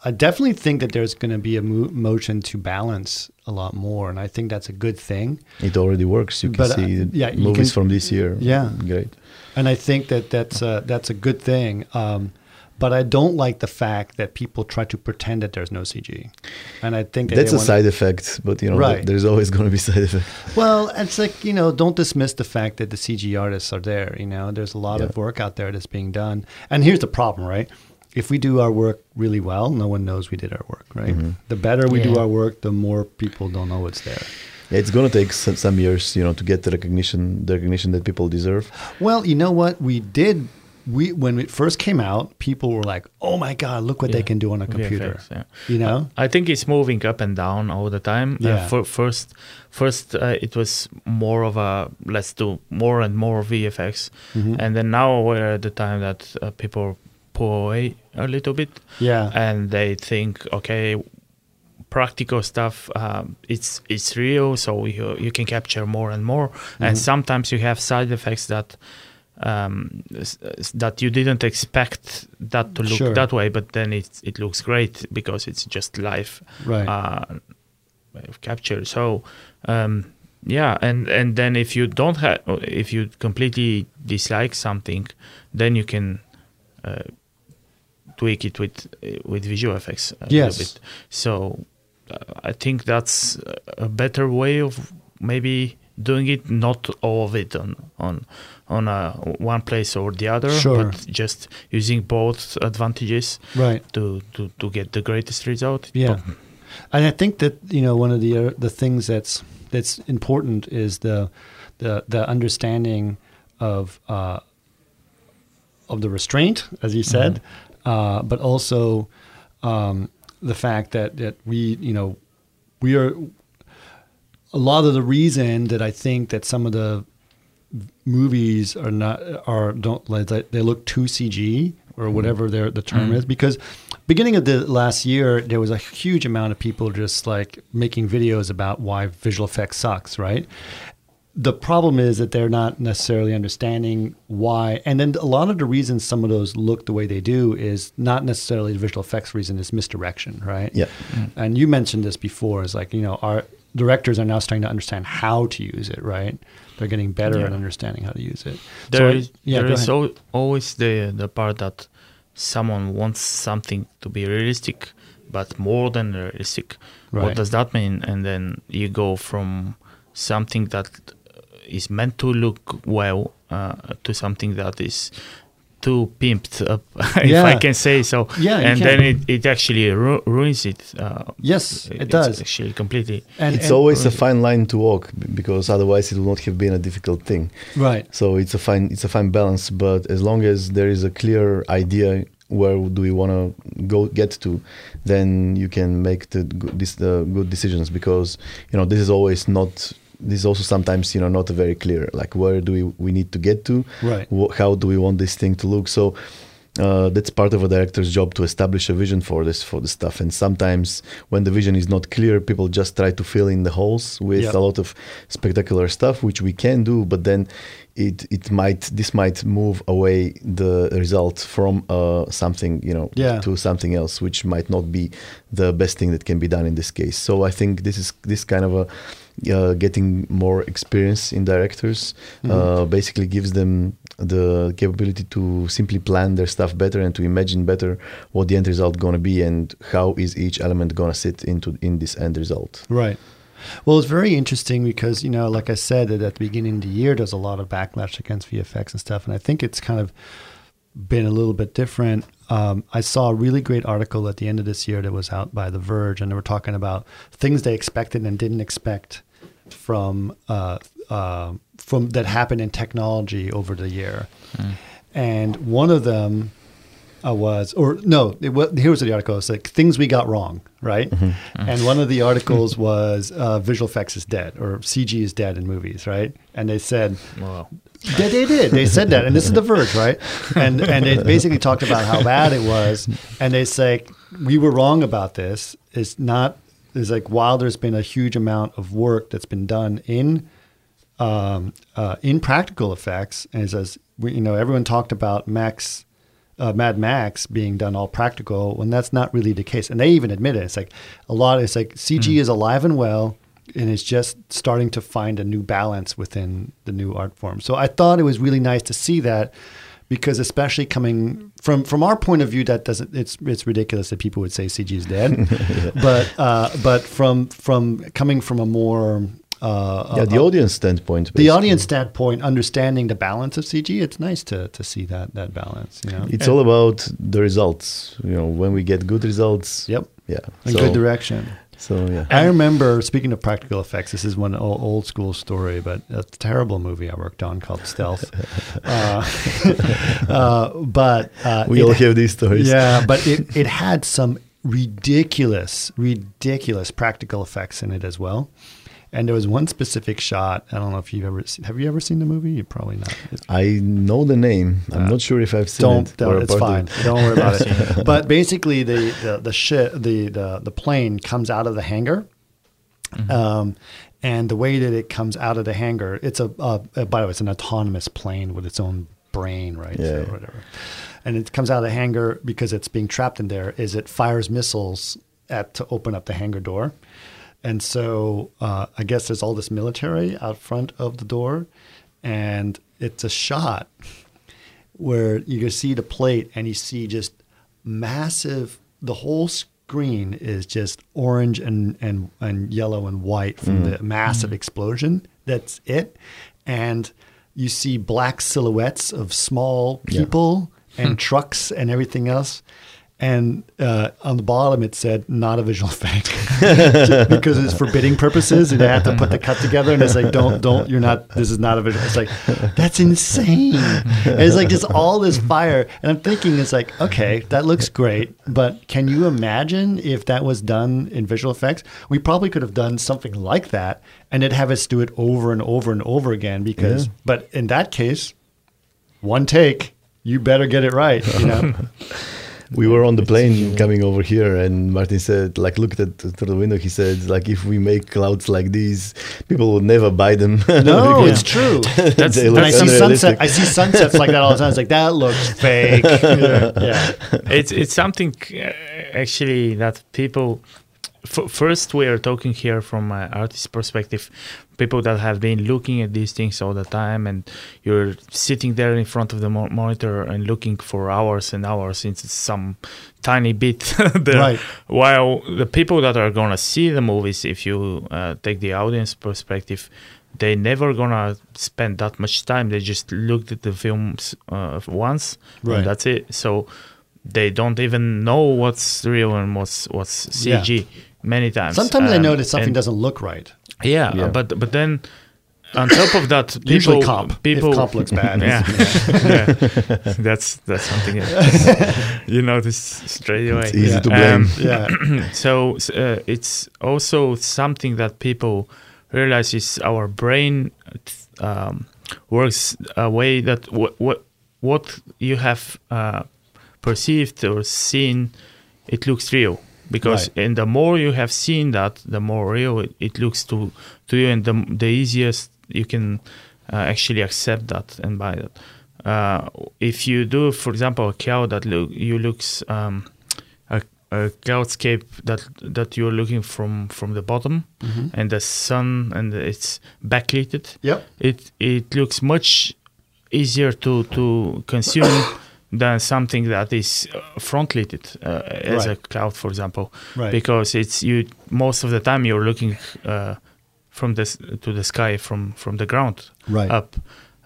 I definitely think that there's going to be a mo- motion to balance a lot more, and I think that's a good thing. It already works. You can But, uh, see yeah, you movies can- from this year. Yeah. Great. And I think that that's a, that's a good thing. Um, but I don't like the fact that people try to pretend that there's no C G. And I think that That's they a wanna- side effect, but you know, Right. th- there's always going to be side effects. Well, it's like, you know, don't dismiss the fact that the C G artists are there. You know, there's a lot Yeah. of work out there that's being done. And here's the problem, right? If we do our work really well, no one knows we did our work, right? Mm-hmm. The better we do Yeah. our work, the more people don't know it's there. Yeah, it's going to take some, some years, you know, to get the recognition, the recognition that people deserve. Well, you know what? We did, we when it first came out, people were like, oh my God, look what they Yeah. can do on a computer. V F X, yeah. You know? I think it's moving up and down all the time. Yeah. Uh, for, first, first uh, it was more of a let's do more and more V F X, Mhm. and then now we're at the time that uh, people pull away a little bit, Yeah. and they think, okay, practical stuff, um, it's it's real, so you you can capture more and more, and sometimes you have side effects that. Um, s- s- that you didn't expect that to look Sure. that way, but then it it looks great because it's just live Right. uh, capture. So um, yeah, and and then if you don't have, if you completely dislike something, then you can uh, tweak it with with visual effects a Yes. little bit. So uh, I think that's a better way of maybe doing it, not all of it on on on uh, one place or the other, Sure. but just using both advantages Right. to, to, to get the greatest result. Yeah, and I think that, you know, one of the uh, the things that's that's important is the the the understanding of uh, of the restraint, as you said, uh, but also um, the fact that that we, you know, we are a lot of the reason that I think that some of the movies are not are don't like they they look too C G or whatever their the term Mm. is, because beginning of the last year there was a huge amount of people just like making videos about why visual effects sucks, right? The problem is that they're not necessarily understanding why, and then a lot of the reasons some of those look the way they do is not necessarily the visual effects reason, is misdirection, right? Yeah. And you mentioned this before, is like, you know, our directors are now starting to understand how to use it, right? They're getting better Yeah. at understanding how to use it. There So I- is, yeah, there go is ahead. al- always the the part that someone wants something to be realistic, but more than realistic. Right. What does that mean? And then you go from something that is meant to look well uh, to something that is too pimped up, if Yeah. I can say so. Yeah, you and can. then it, it actually ru- ruins it. Uh, Yes, it it's does. actually completely. And, It's and- always a fine line to walk b- because otherwise it would not have been a difficult thing. right. So it's a fine it's a fine balance. But as long as there is a clear idea where do we want to go get to, then you can make the good, this the good decisions, because you know this is always not. This is also sometimes you know not very clear. Like where do we we need to get to? Right. Wh- how do we want this thing to look? So. Uh, that's part of a director's job, to establish a vision for this for the stuff. And sometimes when the vision is not clear, people just try to fill in the holes with Yep. a lot of spectacular stuff, which we can do, but then it it might this might move away the result from uh, something you know Yeah. to something else, which might not be the best thing that can be done in this case. So I think this is this kind of a uh, getting more experience in directors uh, basically gives them the capability to simply plan their stuff better and to imagine better what the end result going to be and how is each element going to sit into in this end result. Right. Well, it's very interesting because, you know, like I said, that at the beginning of the year, there's a lot of backlash against V F X and stuff. And I think it's kind of been a little bit different. Um, I saw a really great article at the end of this year that was out by The Verge, and they were talking about things they expected and didn't expect from uh, uh, from that happened in technology over the year. And one of them uh, was, or no, it was, here was the article. It's like things we got wrong, right? And one of the articles was uh, visual effects is dead, or C G is dead in movies, right? And they said, Wow. they, they did. They said that, and this is The Verge, right? And and they basically talked about how bad it was, and they say we were wrong about this. It's not. It's like while there's been a huge amount of work that's been done in um, uh, in practical effects, and it says we, you know, everyone talked about Max uh, Mad Max being done all practical when that's not really the case. And they even admit it. It's like a lot. It's like C G mm. is alive and well, and it's just starting to find a new balance within the new art form. So I thought it was really nice to see that, because especially coming from from our point of view, that doesn't it's it's ridiculous that people would say C G is dead, yeah. but uh, but from from coming from a more uh, yeah the uh, audience standpoint, basically. the audience standpoint, understanding the balance of C G, it's nice to to see that that balance. You know, it's all about the results. You know, when we get good results. Yep. Yeah. In so, good direction. So yeah, I remember, speaking of practical effects, this is one old, old school story, but a terrible movie I worked on called Stealth. uh, uh, but uh, we all have these stories. Yeah, but it, it had some ridiculous, ridiculous practical effects in it as well. And there was one specific shot. I don't know if you've ever seen. Have you ever seen the movie? You probably not. I know the name. I'm uh, not sure if I've seen don't, it. Don't. It's fine. It. Don't worry about it. But basically, the the the ship, the the the plane comes out of the hangar, mm-hmm. um, and the way that it comes out of the hangar, it's a uh, by the way, it's an autonomous plane with its own brain, right? Yeah. So whatever. And it comes out of the hangar because it's being trapped in there. Is it fires missiles at to open up the hangar door. And so uh, I guess there's all this military out front of the door, and it's a shot where you can see the plate and you see just massive, the whole screen is just orange and, and, and yellow and white from mm. the massive mm. explosion. That's it. And you see black silhouettes of small people yeah. and trucks and everything else. And uh, on the bottom, it said, not a visual effect because it's for bidding purposes. And they had to put the cut together. And it's like, don't, don't, you're not, this is not a visual. It's like, that's insane. And it's like just all this fire. And I'm thinking, it's like, okay, that looks great. But can you imagine if that was done in visual effects? We probably could have done something like that and it'd have us do it over and over and over again because, yeah. but in that case, one take, you better get it right, you know? We were on the plane coming over here, and Martin said, like, looked at through the window. He said, like, if we make clouds like these, people will never buy them. No, it's true. That's, and I see sunset. I see sunsets like that all the time. It's like that looks fake. yeah. yeah, it's it's something uh, actually that people. F- first, we are talking here from an artist perspective. People that have been looking at these things all the time, and you're sitting there in front of the mo- monitor and looking for hours and hours into some tiny bit there. Right. While the people that are going to see the movies, if you uh, take the audience perspective, they never going to spend that much time. They just looked at the films uh, once, right. and that's it. So they don't even know what's real and what's, what's C G. Yeah. Many times. Sometimes um, I notice something doesn't look right. Yeah, yeah, but but then on top of that, people, usually comp. People, if comp looks bad. Yeah, yeah. that's that's something else. You notice straight away. It's easy yeah. to blame. Um, yeah. So uh, it's also something that people realize is our brain um, works a way that what what what you have uh, perceived or seen, it looks real. Because right. and the more you have seen that, the more real it, it looks to, to you, and the the easiest you can uh, actually accept that and buy that. Uh, if you do, for example, a cloud that look you looks um, a, a cloudscape that that you're looking from, from the bottom, mm-hmm. and the sun and it's backlit. Yep. It it looks much easier to to consume. Than something that is front lit uh, as right. a cloud, for example, right. because it's you most of the time you're looking uh, from this to the sky from, from the ground right. up.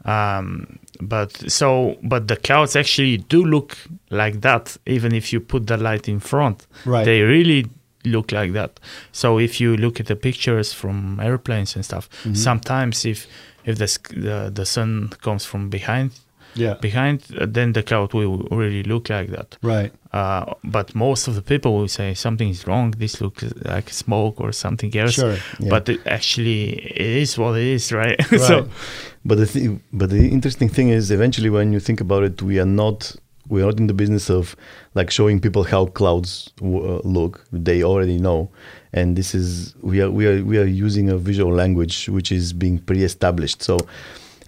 Um, but so but the clouds actually do look like that, even if you put the light in front. Right. They really look like that. So if you look at the pictures from airplanes and stuff, mm-hmm. sometimes if if the the the sun comes from behind. Yeah. Behind, uh, then the cloud will really look like that. Right. Uh, but most of the people will say something is wrong. This looks like smoke or something else. Sure. Yeah. But it actually, it is what it is, right? Right. so, but the th- but the interesting thing is, eventually, when you think about it, we are not we are not in the business of like showing people how clouds w- uh, look. They already know, and this is we are we are we are using a visual language which is being pre-established. So.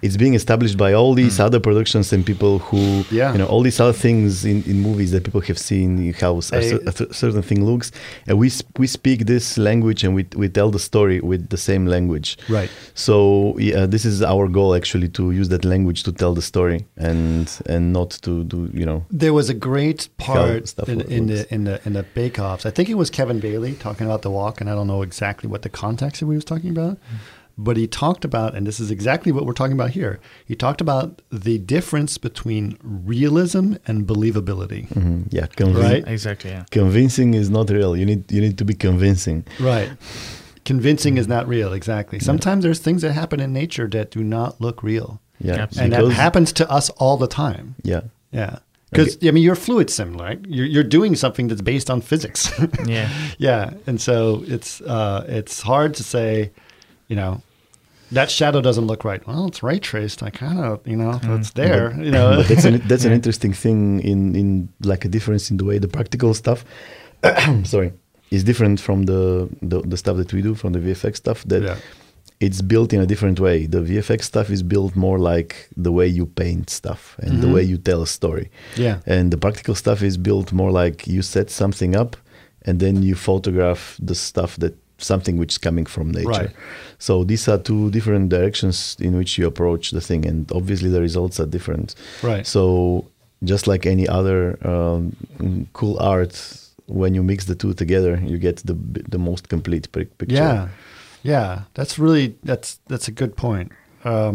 it's being established by all these Mm. other productions and people who, Yeah. you know, all these other things in, in movies that people have seen, how a, I- cer- a cer- certain thing looks, and we sp- we speak this language and we we tell the story with the same language. Right. So yeah, this is our goal actually, to use that language to tell the story and and not to do, you know. There was a great part stuff in, works. in the in the in the Bake Offs. I think it was Kevin Bailey talking about the walk, and I don't know exactly what the context that he was talking about, but he talked about, and this is exactly what we're talking about here. He talked about the difference between realism and believability. Mhm. Yeah, convin- Right. Exactly. Yeah. convincing is not real. You need you need to be convincing. Right. Convincing is not real. Exactly. Sometimes there's things that happen in nature that do not look real, Yeah, Absolutely. and that because- happens to us all the time. Yeah. Yeah. Because I mean, you're fluid sim, right? You're you're doing something that's based on physics. Yeah. Yeah, and so it's uh, it's hard to say, you know, that shadow doesn't look right. Well, it's ray traced. I kind of, you know, it's there. You know, But that's an, that's an interesting thing in, in like a difference in the way the practical stuff, sorry, is different from the, the the stuff that we do, from the V F X stuff. That Yeah. it's built in a different way. The V F X stuff is built more like the way you paint stuff and the Mhm. way you tell a story. Yeah. And the practical stuff is built more like you set something up and then you photograph the stuff that something which is coming from nature. Right. So these are two different directions in which you approach the thing, and obviously the results are different. Right. So just like any other um, mm, cool art, when you mix the two together, you get the b- the most complete pic- picture. Yeah, yeah, that's really that's that's a good point. Um,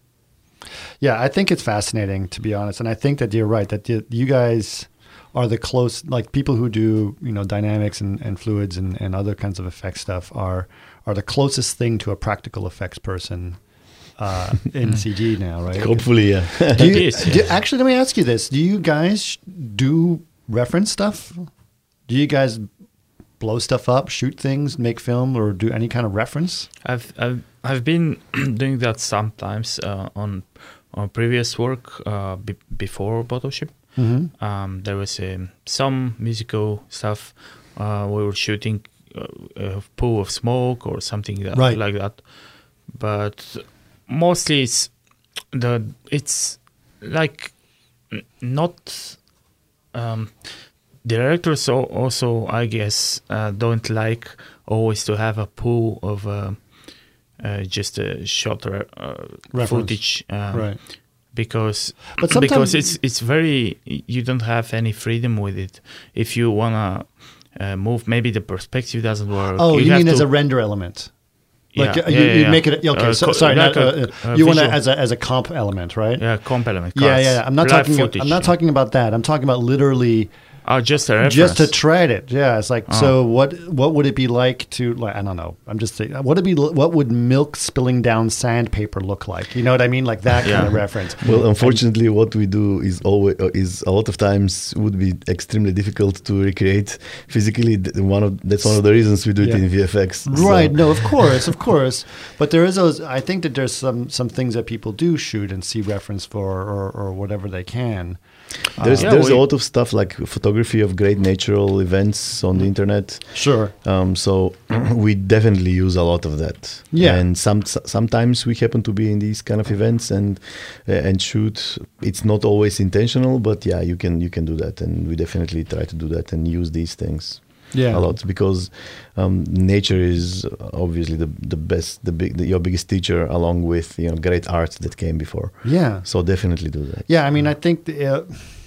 yeah, I think it's fascinating, to be honest, and I think that you're right that you, you guys are the close, like people who do you know dynamics and, and fluids and, and other kinds of effects stuff are are the closest thing to a practical effects person uh, in C G now, right? Hopefully, yeah. Do you, It is, do- yes. actually, let me ask you this: do you guys do reference stuff? Do you guys blow stuff up, shoot things, make film, or do any kind of reference? I've I've I've been doing that sometimes uh, on on previous work uh, be- before Battleship. Mm-hmm. Um, there was um, some musical stuff. Uh, we were shooting uh, a pool of smoke or something that, Right. like that. But mostly it's the it's like n- not. Um, directors al- also, I guess, uh, don't like always to have a pool of uh, uh, just a shot uh, Reference. footage. Um, Right. Because But sometimes- because it's it's very, you don't have any freedom with it. If you wanna uh, move, maybe the perspective doesn't work. Oh, you, have mean as to- a render element? Like Yeah, uh, you, yeah, you yeah. make it okay. Uh, so, co- sorry, like not, uh, a- uh, a you want it visual- as a as a comp element, right? yeah, comp element. yeah, cards, yeah. yeah. I'm not live talking. Footage, I'm not yeah. talking about that. I'm talking about literally Oh, just a reference. just to tread it. Yeah, it's like Oh. so. What what would it be like to like? I don't know. I'm just saying. What would it be? What would milk spilling down sandpaper look like? You know what I mean? Like that kind Yeah. of reference. Well, unfortunately, what we do is always uh, is a lot of times would be extremely difficult to recreate physically. Th- One of that's one of the reasons we do it Yeah. in V F X. So- Right. No, of course, of course. But there is those. I think that there's some some things that people do shoot and see reference for, or or whatever they can. There's Yeah, there's we- a lot of stuff like photography of great natural events on the internet. Sure. Um, so we definitely use a lot of that. Yeah. And some sometimes we happen to be in these kind of events and uh, and shoot. It's not always intentional, but yeah, you can you can do that, and we definitely try to do that and use these things Yeah. a lot because um, nature is obviously the the best, the big, the, your biggest teacher, along with you know great art that came before. Yeah. So definitely do that. Yeah. I mean, I think the, uh,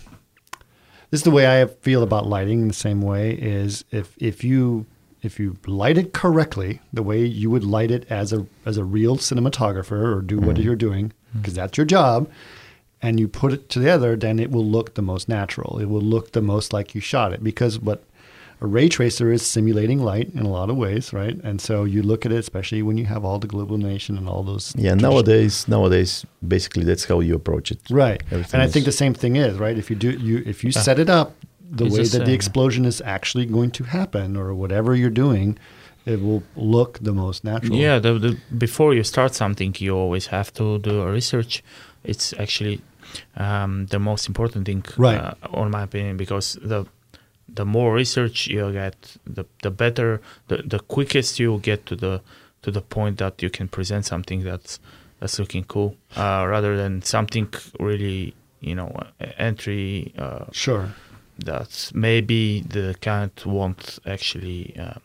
this is the way I feel about lighting. In the same way is if if you if you light it correctly, the way you would light it as a as a real cinematographer or do what you're doing, because that's your job, and you put it together, then it will look the most natural. It will look the most like you shot it, because what a ray tracer is simulating light in a lot of ways, right? And so you look at it, especially when you have all the illumination and all those. Yeah. traditional- Nowadays, nowadays, basically that's how you approach it. Right. Everything And I is- think the same thing is, right? If you do you if you Yeah. set it up the It's way the that the same. explosion is actually going to happen, or whatever you're doing, it will look the most natural. Yeah, the, the, before you start something, you always have to do a research. It's actually um, the most important thing, Right. uh, on my opinion, because the the more research you get, the the better, the, the quickest you get to the to the point that you can present something that's that's looking cool, uh, rather than something really, you know, entry. Uh, Sure. That maybe the client won't actually uh,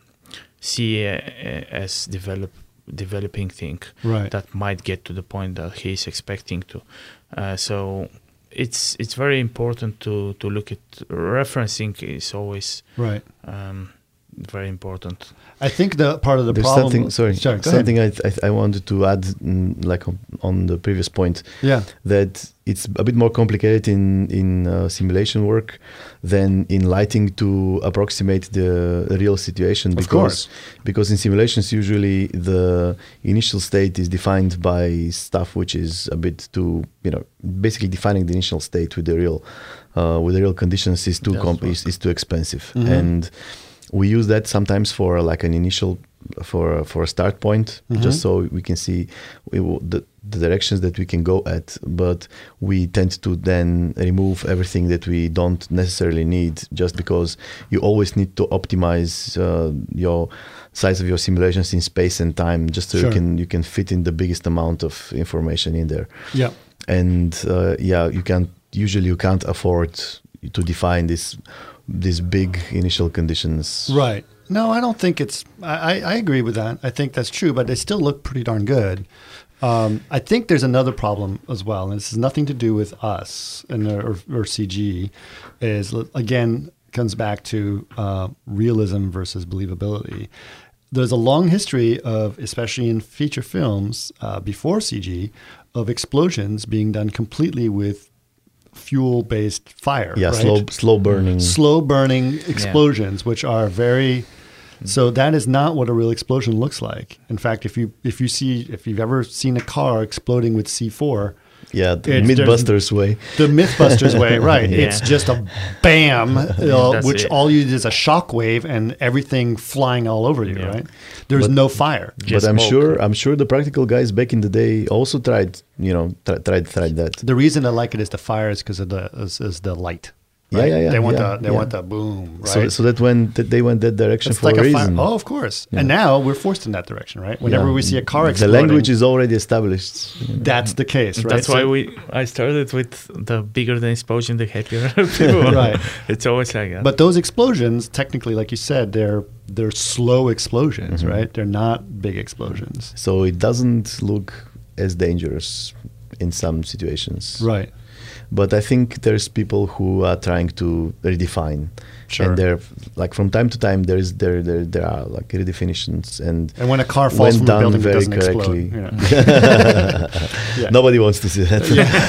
see uh, as develop developing thing. Right. That might get to the point that he's expecting to. Uh, so it's it's very important to to look at referencing is always Right. um, very important. I think the part of the There's problem. something. Sorry, Sorry, go something ahead. I, I I wanted to add, mm, like on, on the previous point, Yeah. that it's a bit more complicated in in uh, simulation work than in lighting to approximate the real situation. Of Because course. because in simulations usually the initial state is defined by stuff which is a bit too, you know, basically defining the initial state with the real uh, with the real conditions is too That's comp- right. is, is too expensive. Mhm. And we use that sometimes for like an initial for for a start point, Mhm. just so we can see we will, the, the directions that we can go at, but we tend to then remove everything that we don't necessarily need, just because you always need to optimize uh, your size of your simulations in space and time, just so Sure. you can you can fit in the biggest amount of information in there. Yeah. And uh, yeah, you can't usually you can't afford to define this these big initial conditions. Right. No, I don't think it's. I, I I agree with that. I think that's true, but they still look pretty darn good. Um, I think there's another problem as well, and this has nothing to do with us and or, or C G. Is again comes back to uh, realism versus believability. There's a long history of, especially in feature films uh, before C G, of explosions being done completely with fuel-based fire. Yeah, right? slow slow burning. slow burning explosions, which are very. So that is not what a real explosion looks like. In fact, if you if you see if you've ever seen a car exploding with C four, Yeah, the It's- Mythbusters way. the Mythbusters way, right? Yeah. It's just a bam, uh, That's which it. all you did is a shock wave and everything flying all over you, Yeah. right? There's But- no fire. But Just I'm smoke. sure I'm sure the practical guys back in the day also tried, you know, tr- tried tried that. The reason I like it is the fire is because of the is, is the light. Yeah, right? yeah, yeah, They want yeah, the they yeah. want the boom, right? So so that when that they went that direction it's for like a a fire. reason. Oh, of course. And now we're forced in that direction, right? Whenever Yeah. we see a car The exploding, language is already established. that's the case, right? That's So- why we I started with the bigger the explosion, the happier people. Right. It's always like that. But those explosions, technically, like you said, they're they're slow explosions, Mhm. right? They're not big explosions. So it doesn't look as dangerous in some situations. Right. But I think there's people who are trying to redefine. Sure. And they're like from time to time there is there there there are like redefinitions and And when a car falls when from a done building, it very doesn't correctly. explode. You know? Yeah. Nobody wants to see that.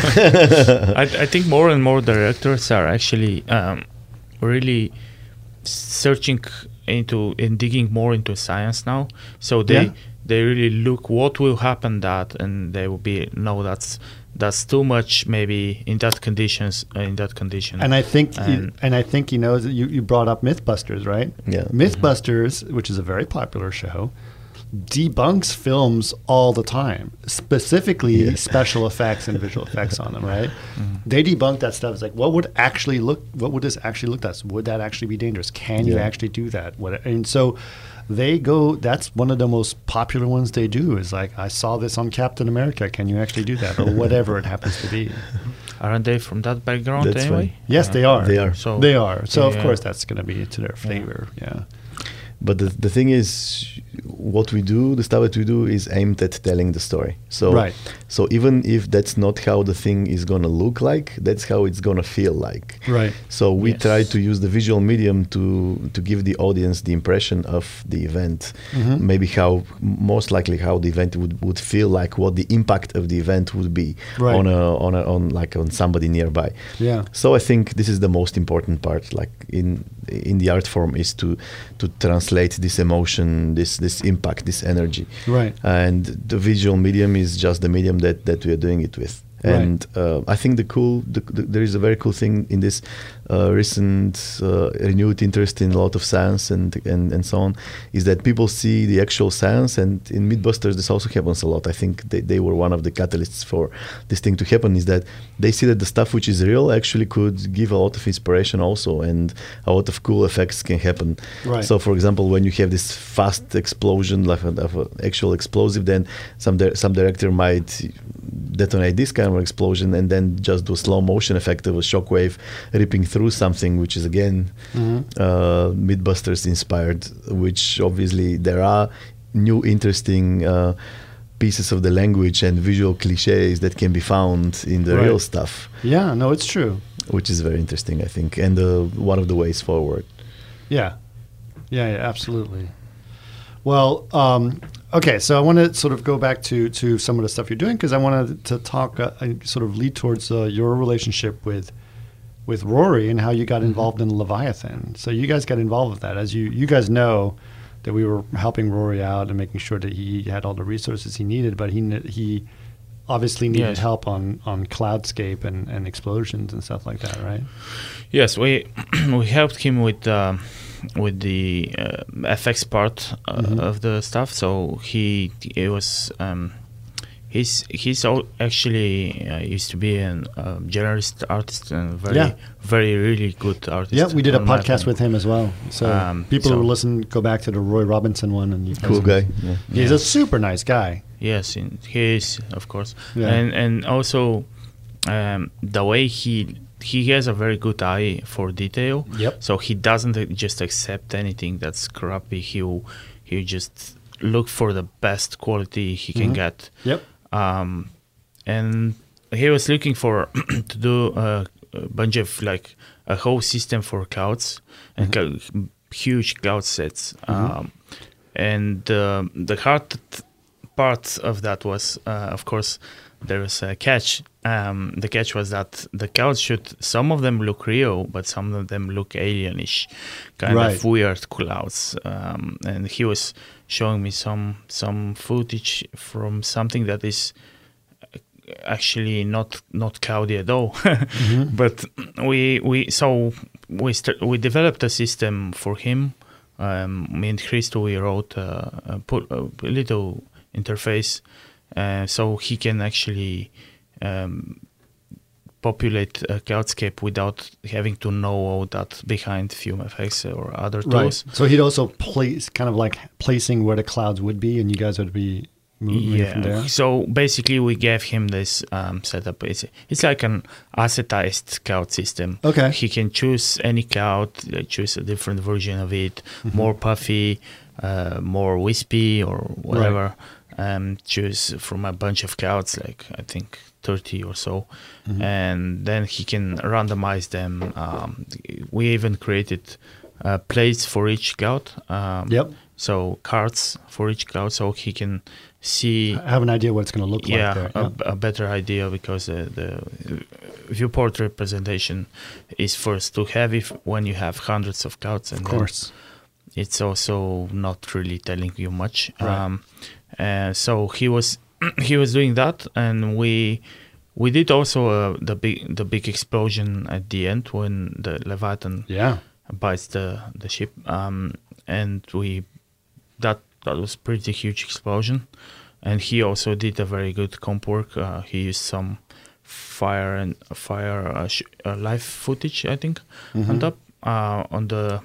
I, I think more and more directors are actually um, really searching into and digging more into science now. So they Yeah. they really look what will happen that, and they will be no that's that's too much maybe in that conditions uh, in that condition. And I think, you, And- and I think you know, that you, you brought up MythBusters, right? Yeah. MythBusters, which is a very popular show, debunks films all the time, specifically Yeah. special effects and visual effects on them, right? They debunk that stuff. It's like, what would actually look, what would this actually look like? Would that actually be dangerous? Can you Yeah. actually do that? What, and so they go, that's one of the most popular ones they do is like, I saw this on Captain America. Can you actually do that? Or whatever it happens to be. Aren't they from that background That's anyway? right. Yes, they are. They are. So They are. So, of yeah. course, that's going to be to their favor. Yeah. But the, the thing is, what we do, the stuff that we do is aimed at telling the story. So, Right. so even if that's not how the thing is going to look like, that's how it's going to feel like. Right. So we Yes. try to use the visual medium to to give the audience the impression of the event, Mhm. maybe how most likely how the event would, would feel like, what the impact of the event would be Right. on a on a on like on somebody nearby. Yeah. So I think this is the most important part, like in in the art form, is to to translate this emotion, this this impact, this energy. Right. And the visual medium is just the medium that that we are doing it with. And uh, I think the cool, the, the, there is a very cool thing in this uh, recent uh, renewed interest in a lot of science and, and and so on, is that people see the actual science, and in Mythbusters this also happens a lot. I think they, they were one of the catalysts for this thing to happen, is that they see that the stuff which is real actually could give a lot of inspiration also, and a lot of cool effects can happen. Right. So for example, when you have this fast explosion like a, of an actual explosive, then some di- some director might detonate this kind of explosion and then just do a slow motion effect of a shockwave ripping through something, which is again Mm-hmm. uh, Mythbusters inspired, which obviously there are new interesting uh, pieces of the language and visual cliches that can be found in the Right. real stuff, Yeah, no, it's true. which is very interesting, I think, and uh, one of the ways forward. Yeah. Yeah, yeah, absolutely. Well, um, okay, so I want to sort of go back to, to some of the stuff you're doing, because I wanted to talk, uh, and sort of lead towards uh, your relationship with with Rory and how you got involved in Leviathan. So you guys got involved with that. As you, you guys know that we were helping Rory out and making sure that he had all the resources he needed, but he ne- he obviously needed Yes. help on, on Cloudscape and, and explosions and stuff like that, right? Yes, we we helped him with uh, with the uh, F X part uh, Mhm. of the stuff. So he it was um, he's he's al- actually uh, used to be an um, generalist artist and very Yeah. very really good artist. Yeah, we did a on my podcast opinion. with him as well. So Um, people so- who listen, go back to the Roy Robinson one. And you guys Cool can- guy. Yeah. He's Yeah. a super nice guy. Yes, in, he is, of course, Yeah. and and also um, the way he he has a very good eye for detail. Yep. So he doesn't just accept anything that's crappy. He'll he just look for the best quality he can Mhm. get. Yep. Um, and he was looking for to do a, a bunch of like a whole system for clouds and cl- huge cloud sets. Um, and uh, the hard t- part of that was, uh, of course, there was a catch. Um, the catch was that the clouds should, some of them look real, but some of them look alienish, kind Right. of weird clouds. Um, and he was showing me some some footage from something that is actually not not cloudy at all. But we we so we st- we developed a system for him. Um, me and Christo, we wrote uh, a, put a little interface uh, so he can actually um, populate a cloudscape without having to know all that behind FumeFX or other tools. Right. So he'd also place, kind of like placing where the clouds would be, and you guys would be moving from there. Yeah. So basically, we gave him this um, setup. It's, it's like an assetized cloud system. Okay. He can choose any cloud, uh, choose a different version of it, Mm-hmm. more puffy, uh, more wispy, or whatever. Um, choose from a bunch of clouds, like I think thirty or so, Mm-hmm. and then he can randomize them. Um, we even created uh, plates for each cloud. Um, Yep. So cards for each cloud, so he can see I have an idea what it's going to look yeah, like there. a, Yeah. a better idea, because uh, the viewport representation is first too heavy f- when you have hundreds of clouds, and Of then course. it's also not really telling you much. Right. Um, uh, so he was he was doing that, and we we did also uh, the big the big explosion at the end when the Leviathan Yeah. bites the the ship, um, and we that that was pretty huge explosion. And he also did a very good comp work. Uh, he used some fire and fire uh, sh- uh, live footage, I think, Mm-hmm. on top uh, on the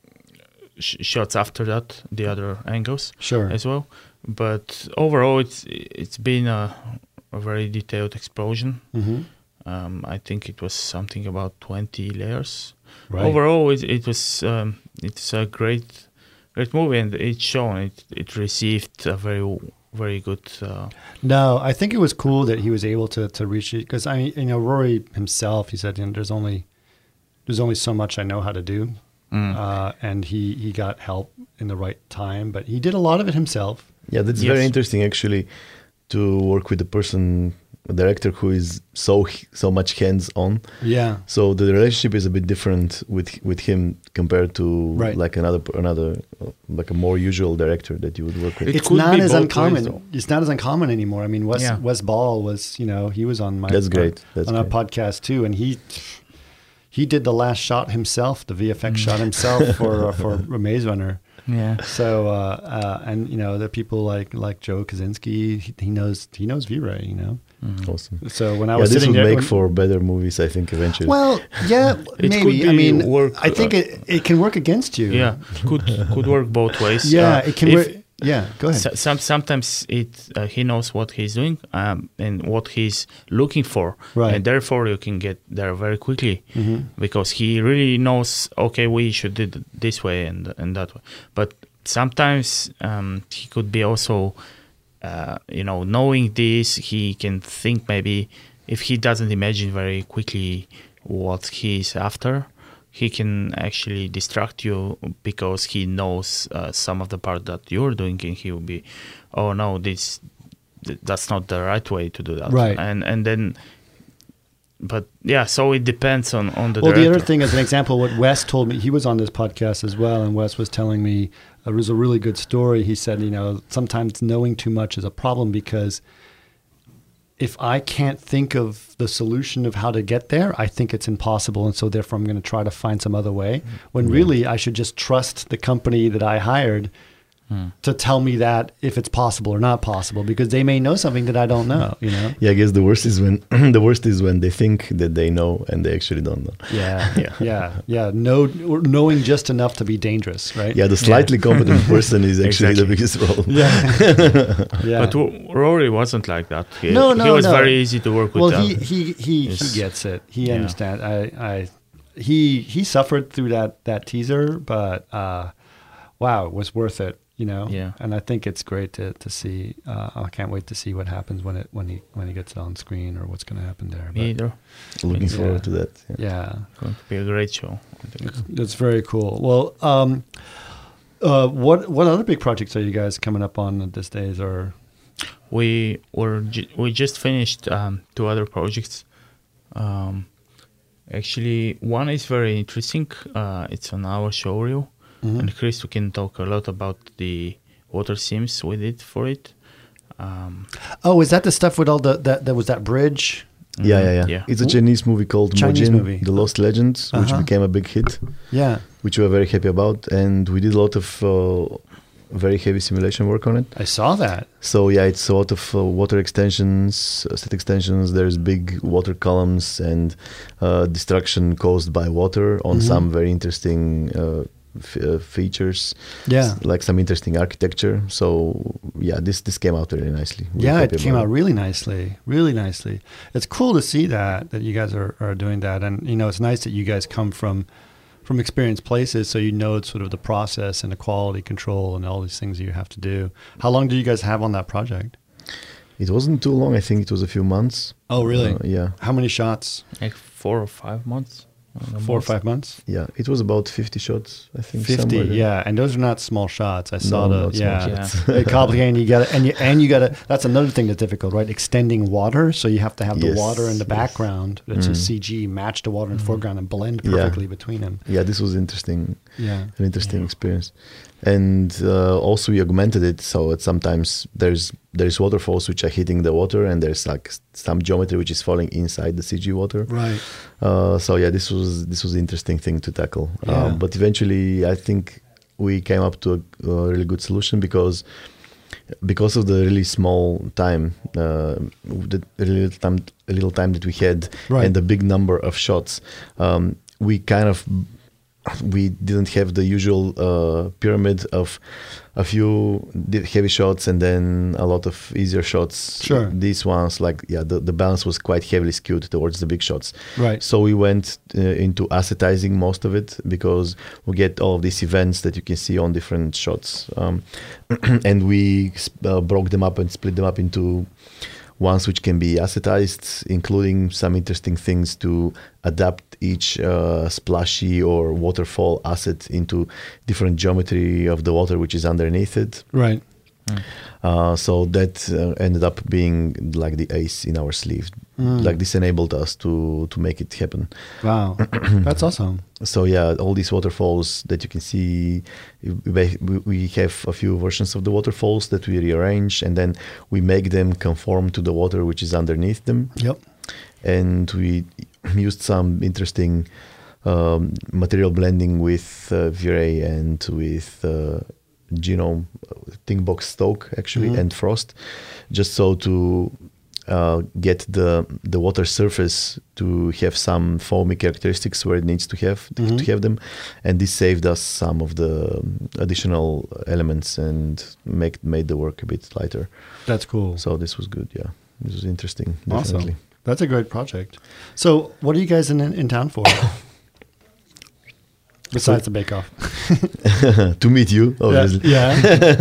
sh- shots after that, the other angles Sure. as well. But overall, it's it's been a, a very detailed explosion. Mm-hmm. Um, I think it was something about twenty layers. Right. Overall, it, it was um, it's a great great movie, and it's shown. It it received a very very good. Uh, No, I think it was cool that he was able to to reach it, because I, you know, Rory himself, he said, you know, there's only there's only so much I know how to do, mm. uh, and he he got help in the right time, but he did a lot of it himself. Yeah, that's Yes. very interesting actually, to work with a person a director who is so so much hands on. Yeah. So the relationship is a bit different with with him compared to Right. like another another uh, like a more usual director that you would work with. It It's could not be as both uncommon. ways, though. It's not as uncommon anymore. I mean, Wes Yeah. Wes Ball was, you know, he was on my That's great. That's on our great. podcast too, and he he did the last shot himself, the V F X shot himself for uh, for Maze Runner. Yeah. So uh, uh, and you know the people like like Joe Kaczynski, he, he knows he knows V-Ray, you know. Awesome. So when I Yeah, was this sitting would there, make when- for better movies, I think, eventually. well, yeah, It maybe. could I be mean, work, I think uh, it it can work against you. Yeah. Could could work both ways. yeah, Uh, it can if- work. Yeah, go ahead. So, some sometimes it uh, he knows what he's doing um, and what he's looking for, Right. and therefore you can get there very quickly Mhm. because he really knows. Okay, we should do it this way and and that way. But sometimes um, he could be also, uh, you know, knowing this, he can think maybe if he doesn't imagine very quickly what he's after, he can actually distract you because he knows uh, some of the part that you're doing, and he will be, oh no, this th- that's not the right way to do that, Right. And and then, but yeah, so it depends on on the. Well, the director. other thing, as an example, what Wes told me, he was on this podcast as well, and Wes was telling me uh, it was a really good story. He said, you know, sometimes knowing too much is a problem because if I can't think of the solution of how to get there, I think it's impossible, and so therefore I'm going to try to find some other way. When really I should just trust the company that I hired to tell me that if it's possible or not possible, because they may know something that I don't know. You know? yeah, I guess the worst is when the worst is when they think that they know and they actually don't know. Yeah, yeah, yeah, yeah. Know, knowing just enough to be dangerous, right? Yeah, the slightly competent person is actually the Exactly. biggest problem. Yeah, yeah. But R- Rory wasn't like that. He, No, no, he was no. very easy to work with. well, uh, he he he, Yes. he gets it. He Yeah. understands. I I he he suffered through that that teaser, but uh, wow, it was worth it. You know. Yeah. And I think it's great to to see. Uh, I can't wait to see what happens when it when he when he gets it on screen or what's going to happen there. me But, either. Looking Yeah. forward to that. Yeah. yeah. Going to be a great show. I think. That's very cool. Well, um, uh, what what other big projects are you guys coming up on these days? Or We were ju- we just finished um, two other projects. Um, actually, one is very interesting. Uh, it's on our showreel, Mhm. and Chris, we can talk a lot about the water sims we did for it. Um, oh, is that the stuff with all the that there was that bridge? Yeah, yeah, yeah, Yeah. It's a Chinese movie called Chinese Mojin, movie. The Lost Legends, which Uh-huh. became a big hit, Yeah, which we were very happy about. And we did a lot of uh, very heavy simulation work on it. I saw that. So yeah, it's a lot of uh, water extensions, uh, set extensions. There's big water columns and uh, destruction caused by water on Mhm. some very interesting uh, f- uh, features. Yeah. S- like some interesting architecture. So yeah, this this came out really nicely. We're Yeah, happy it came about out really nicely, really nicely. It's cool to see that that you guys are, are doing that, and you know, it's nice that you guys come from from experienced places, so you know it's sort of the process and the quality control and all these things that you have to do. How long do you guys have on that project? It wasn't too long. I think it was a few months. Oh, really? Uh, yeah, How many shots? like four or five months. uh, Four or most. five months? yeah. It was about fifty shots. I think. Fifty, somewhere there. yeah, and those are not small shots. I saw No, the not small yeah, shots. Very complicated. And you got and you and you got to. That's another thing that's difficult, right? Extending water, so you have to have the Yes, water in the yes. background. That's Mm. just C G, match the water in the foreground, and blend Yeah. perfectly between them. Yeah, this was interesting. Yeah, An interesting Yeah. experience. And uh, also we augmented it so that sometimes there's there's waterfalls which are hitting the water, and there's like s- some geometry which is falling inside the C G water. right. Uh, so yeah, this was this was an interesting thing to tackle. Yeah. Um, but eventually, I think we came up to a, a really good solution because because of the really small time, uh, the little time, a little time that we had, Right. and the big number of shots. Um, we kind of we didn't have the usual uh, pyramid of a few di- heavy shots and then a lot of easier shots. Sure. These ones, like yeah, the, the balance was quite heavily skewed towards the big shots. Right. So we went uh, into assetizing most of it because we get all of these events that you can see on different shots, um, and we uh, broke them up and split them up into ones which can be assetized, including some interesting things to adapt each uh, splashy or waterfall asset into different geometry of the water which is underneath it. Right. Mm. Uh, so that uh, ended up being like the ace in our sleeve. Mm. Like this enabled us to to make it happen. Wow, that's awesome. So yeah, all these waterfalls that you can see, we, we have a few versions of the waterfalls that we rearrange, and then we make them conform to the water which is underneath them. Yep. And we used some interesting um, material blending with uh, V-Ray and with uh, Genome, Thinkbox Stoke actually, Mhm. and Frost, just so to uh, get the the water surface to have some foamy characteristics where it needs to have Mhm. to have them, and this saved us some of the additional elements and make made the work a bit lighter. That's cool. So this was good. Yeah, this was interesting. Awesome. Definitely. That's a great project. So, what are you guys in in town for? Besides the Bake Off. To meet you, obviously. Yeah.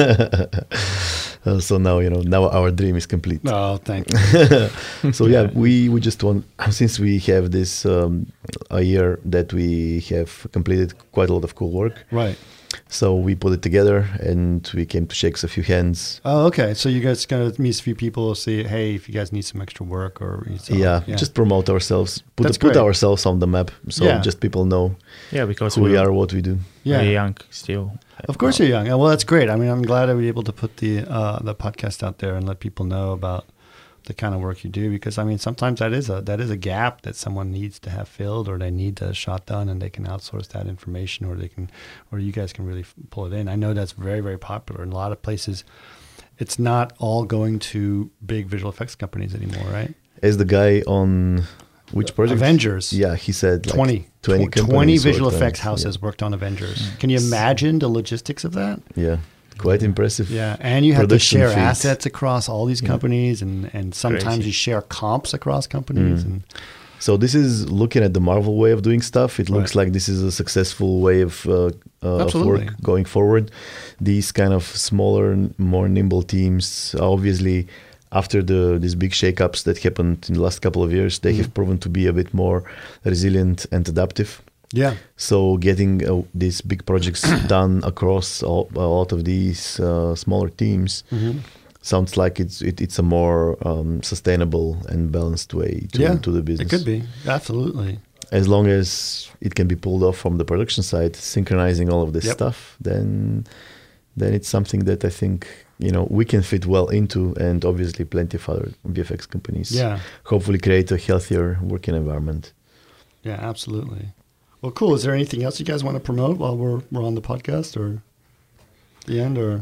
Uh, so now you know. Now our dream is complete. Oh, thank you. So yeah, we we just want, since we have this um, a year that we have completed quite a lot of cool work. Right. So we put it together and we came to shake a few hands. Oh, okay. So you guys gonna meet a few people, see, hey, if you guys need some extra work or you need some, Yeah, just promote ourselves, put That's put great. ourselves on the map, so Yeah. just people know Yeah, because who we we're are, what we do. yeah. very young still. Of course you're young. Well, that's great. I mean, I'm glad I was able to put the uh, the podcast out there and let people know about the kind of work you do, because I mean, sometimes that is a that is a gap that someone needs to have filled, or they need a shot done, and they can outsource that information, or they can, or you guys can really f- pull it in. I know that's very very popular in a lot of places. It's not all going to big visual effects companies anymore, right? As the guy on which project? Avengers. Yeah, he said like twenty, twenty, tw- twenty companies visual worked on effects it. houses worked on Avengers. Can you imagine the logistics of that? Yeah, yeah. Quite impressive. Yeah, and you have to production share feat. assets across all these companies, and, and sometimes Crazy. you share comps across companies. Mm. And So this is looking at the Marvel way of doing stuff. It looks Right. like this is a successful way of, uh, uh, of Absolutely. work going forward. These kind of smaller, more nimble teams, obviously, after the these big shakeups that happened in the last couple of years, they Mhm. have proven to be a bit more resilient and adaptive. yeah, So getting uh, these big projects done across all, a lot of these uh, smaller teams mm-hmm. sounds like it's it, it's a more um, sustainable and balanced way to, yeah, to the business. it could be absolutely. As long as it can be pulled off from the production side, synchronizing all of this Yep. stuff, then then it's something that I think you know we can fit well into, and obviously plenty of other V F X companies. Yeah, Hopefully create a healthier working environment. yeah, absolutely. Well, cool. Is there anything else you guys want to promote while we're we're on the podcast, or the end, or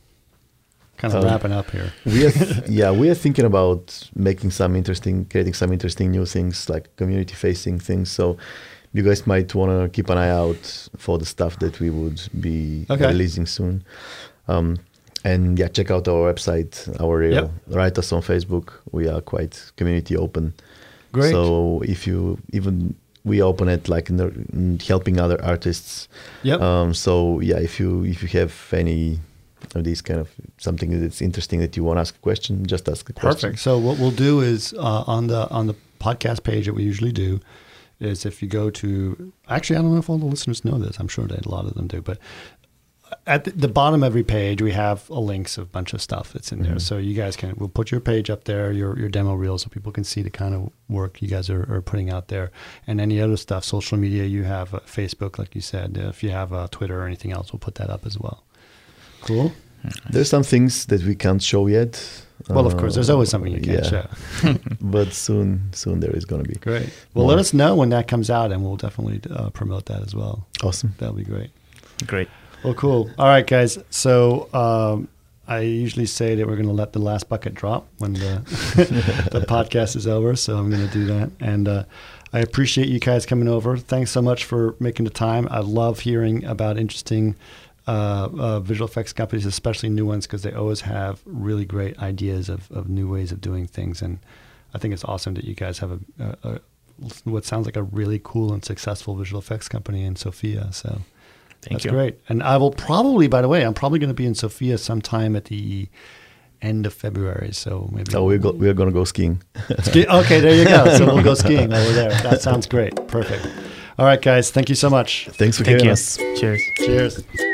kind of Um, wrapping up here? We are th- yeah, we are thinking about making some interesting, creating some interesting new things, like community facing things. So you guys might want to keep an eye out for the stuff that we would be Okay. releasing soon. Um, and yeah, check out our website, our reel. Yep. Write us on Facebook. We are quite community open. Great. So if you even we open it like in, in helping other artists. Yep. Um, so yeah, if you if you have any of these kind of something that's interesting that you want to ask a question, just ask a question. Perfect. So what we'll do is uh, on the on the podcast page that we usually do is if you go to actually I don't know if all the listeners know this. I'm sure that a lot of them do, but at the, the bottom of every page we have a links of a bunch of stuff that's in there. Mhm. So you guys can we'll put your page up there, your your demo reel, so people can see the kind of work you guys are, are putting out there, and any other stuff, social media. You have uh, Facebook, like you said. If you have uh, Twitter or anything else, we'll put that up as well. Cool. There's some things that we can't show yet. Well, of course, there's always something you can't yeah. show. But soon, soon there is going to be. Great. Well, More. let us know when that comes out, and we'll definitely uh, promote that as well. Awesome. That'll be great. Great. Well, cool. All right, guys. So um, I usually say that we're going to let the last bucket drop when the the podcast is over. So I'm going to do that. And uh, I appreciate you guys coming over. Thanks so much for making the time. I love hearing about interesting uh, uh, visual effects companies, especially new ones, because they always have really great ideas of, of new ways of doing things. And I think it's awesome that you guys have a, a, a what sounds like a really cool and successful visual effects company in Sofia. So. Thank That's you. great. And I will probably, by the way, I'm probably going to be in Sofia sometime at the end of February. So maybe. Oh, we go, we are going to go skiing. Ski- okay, there you go. So we'll go skiing over there. That sounds great. Perfect. All right, guys. Thank you so much. Thank you for Thank hearing you. us. Cheers. Cheers.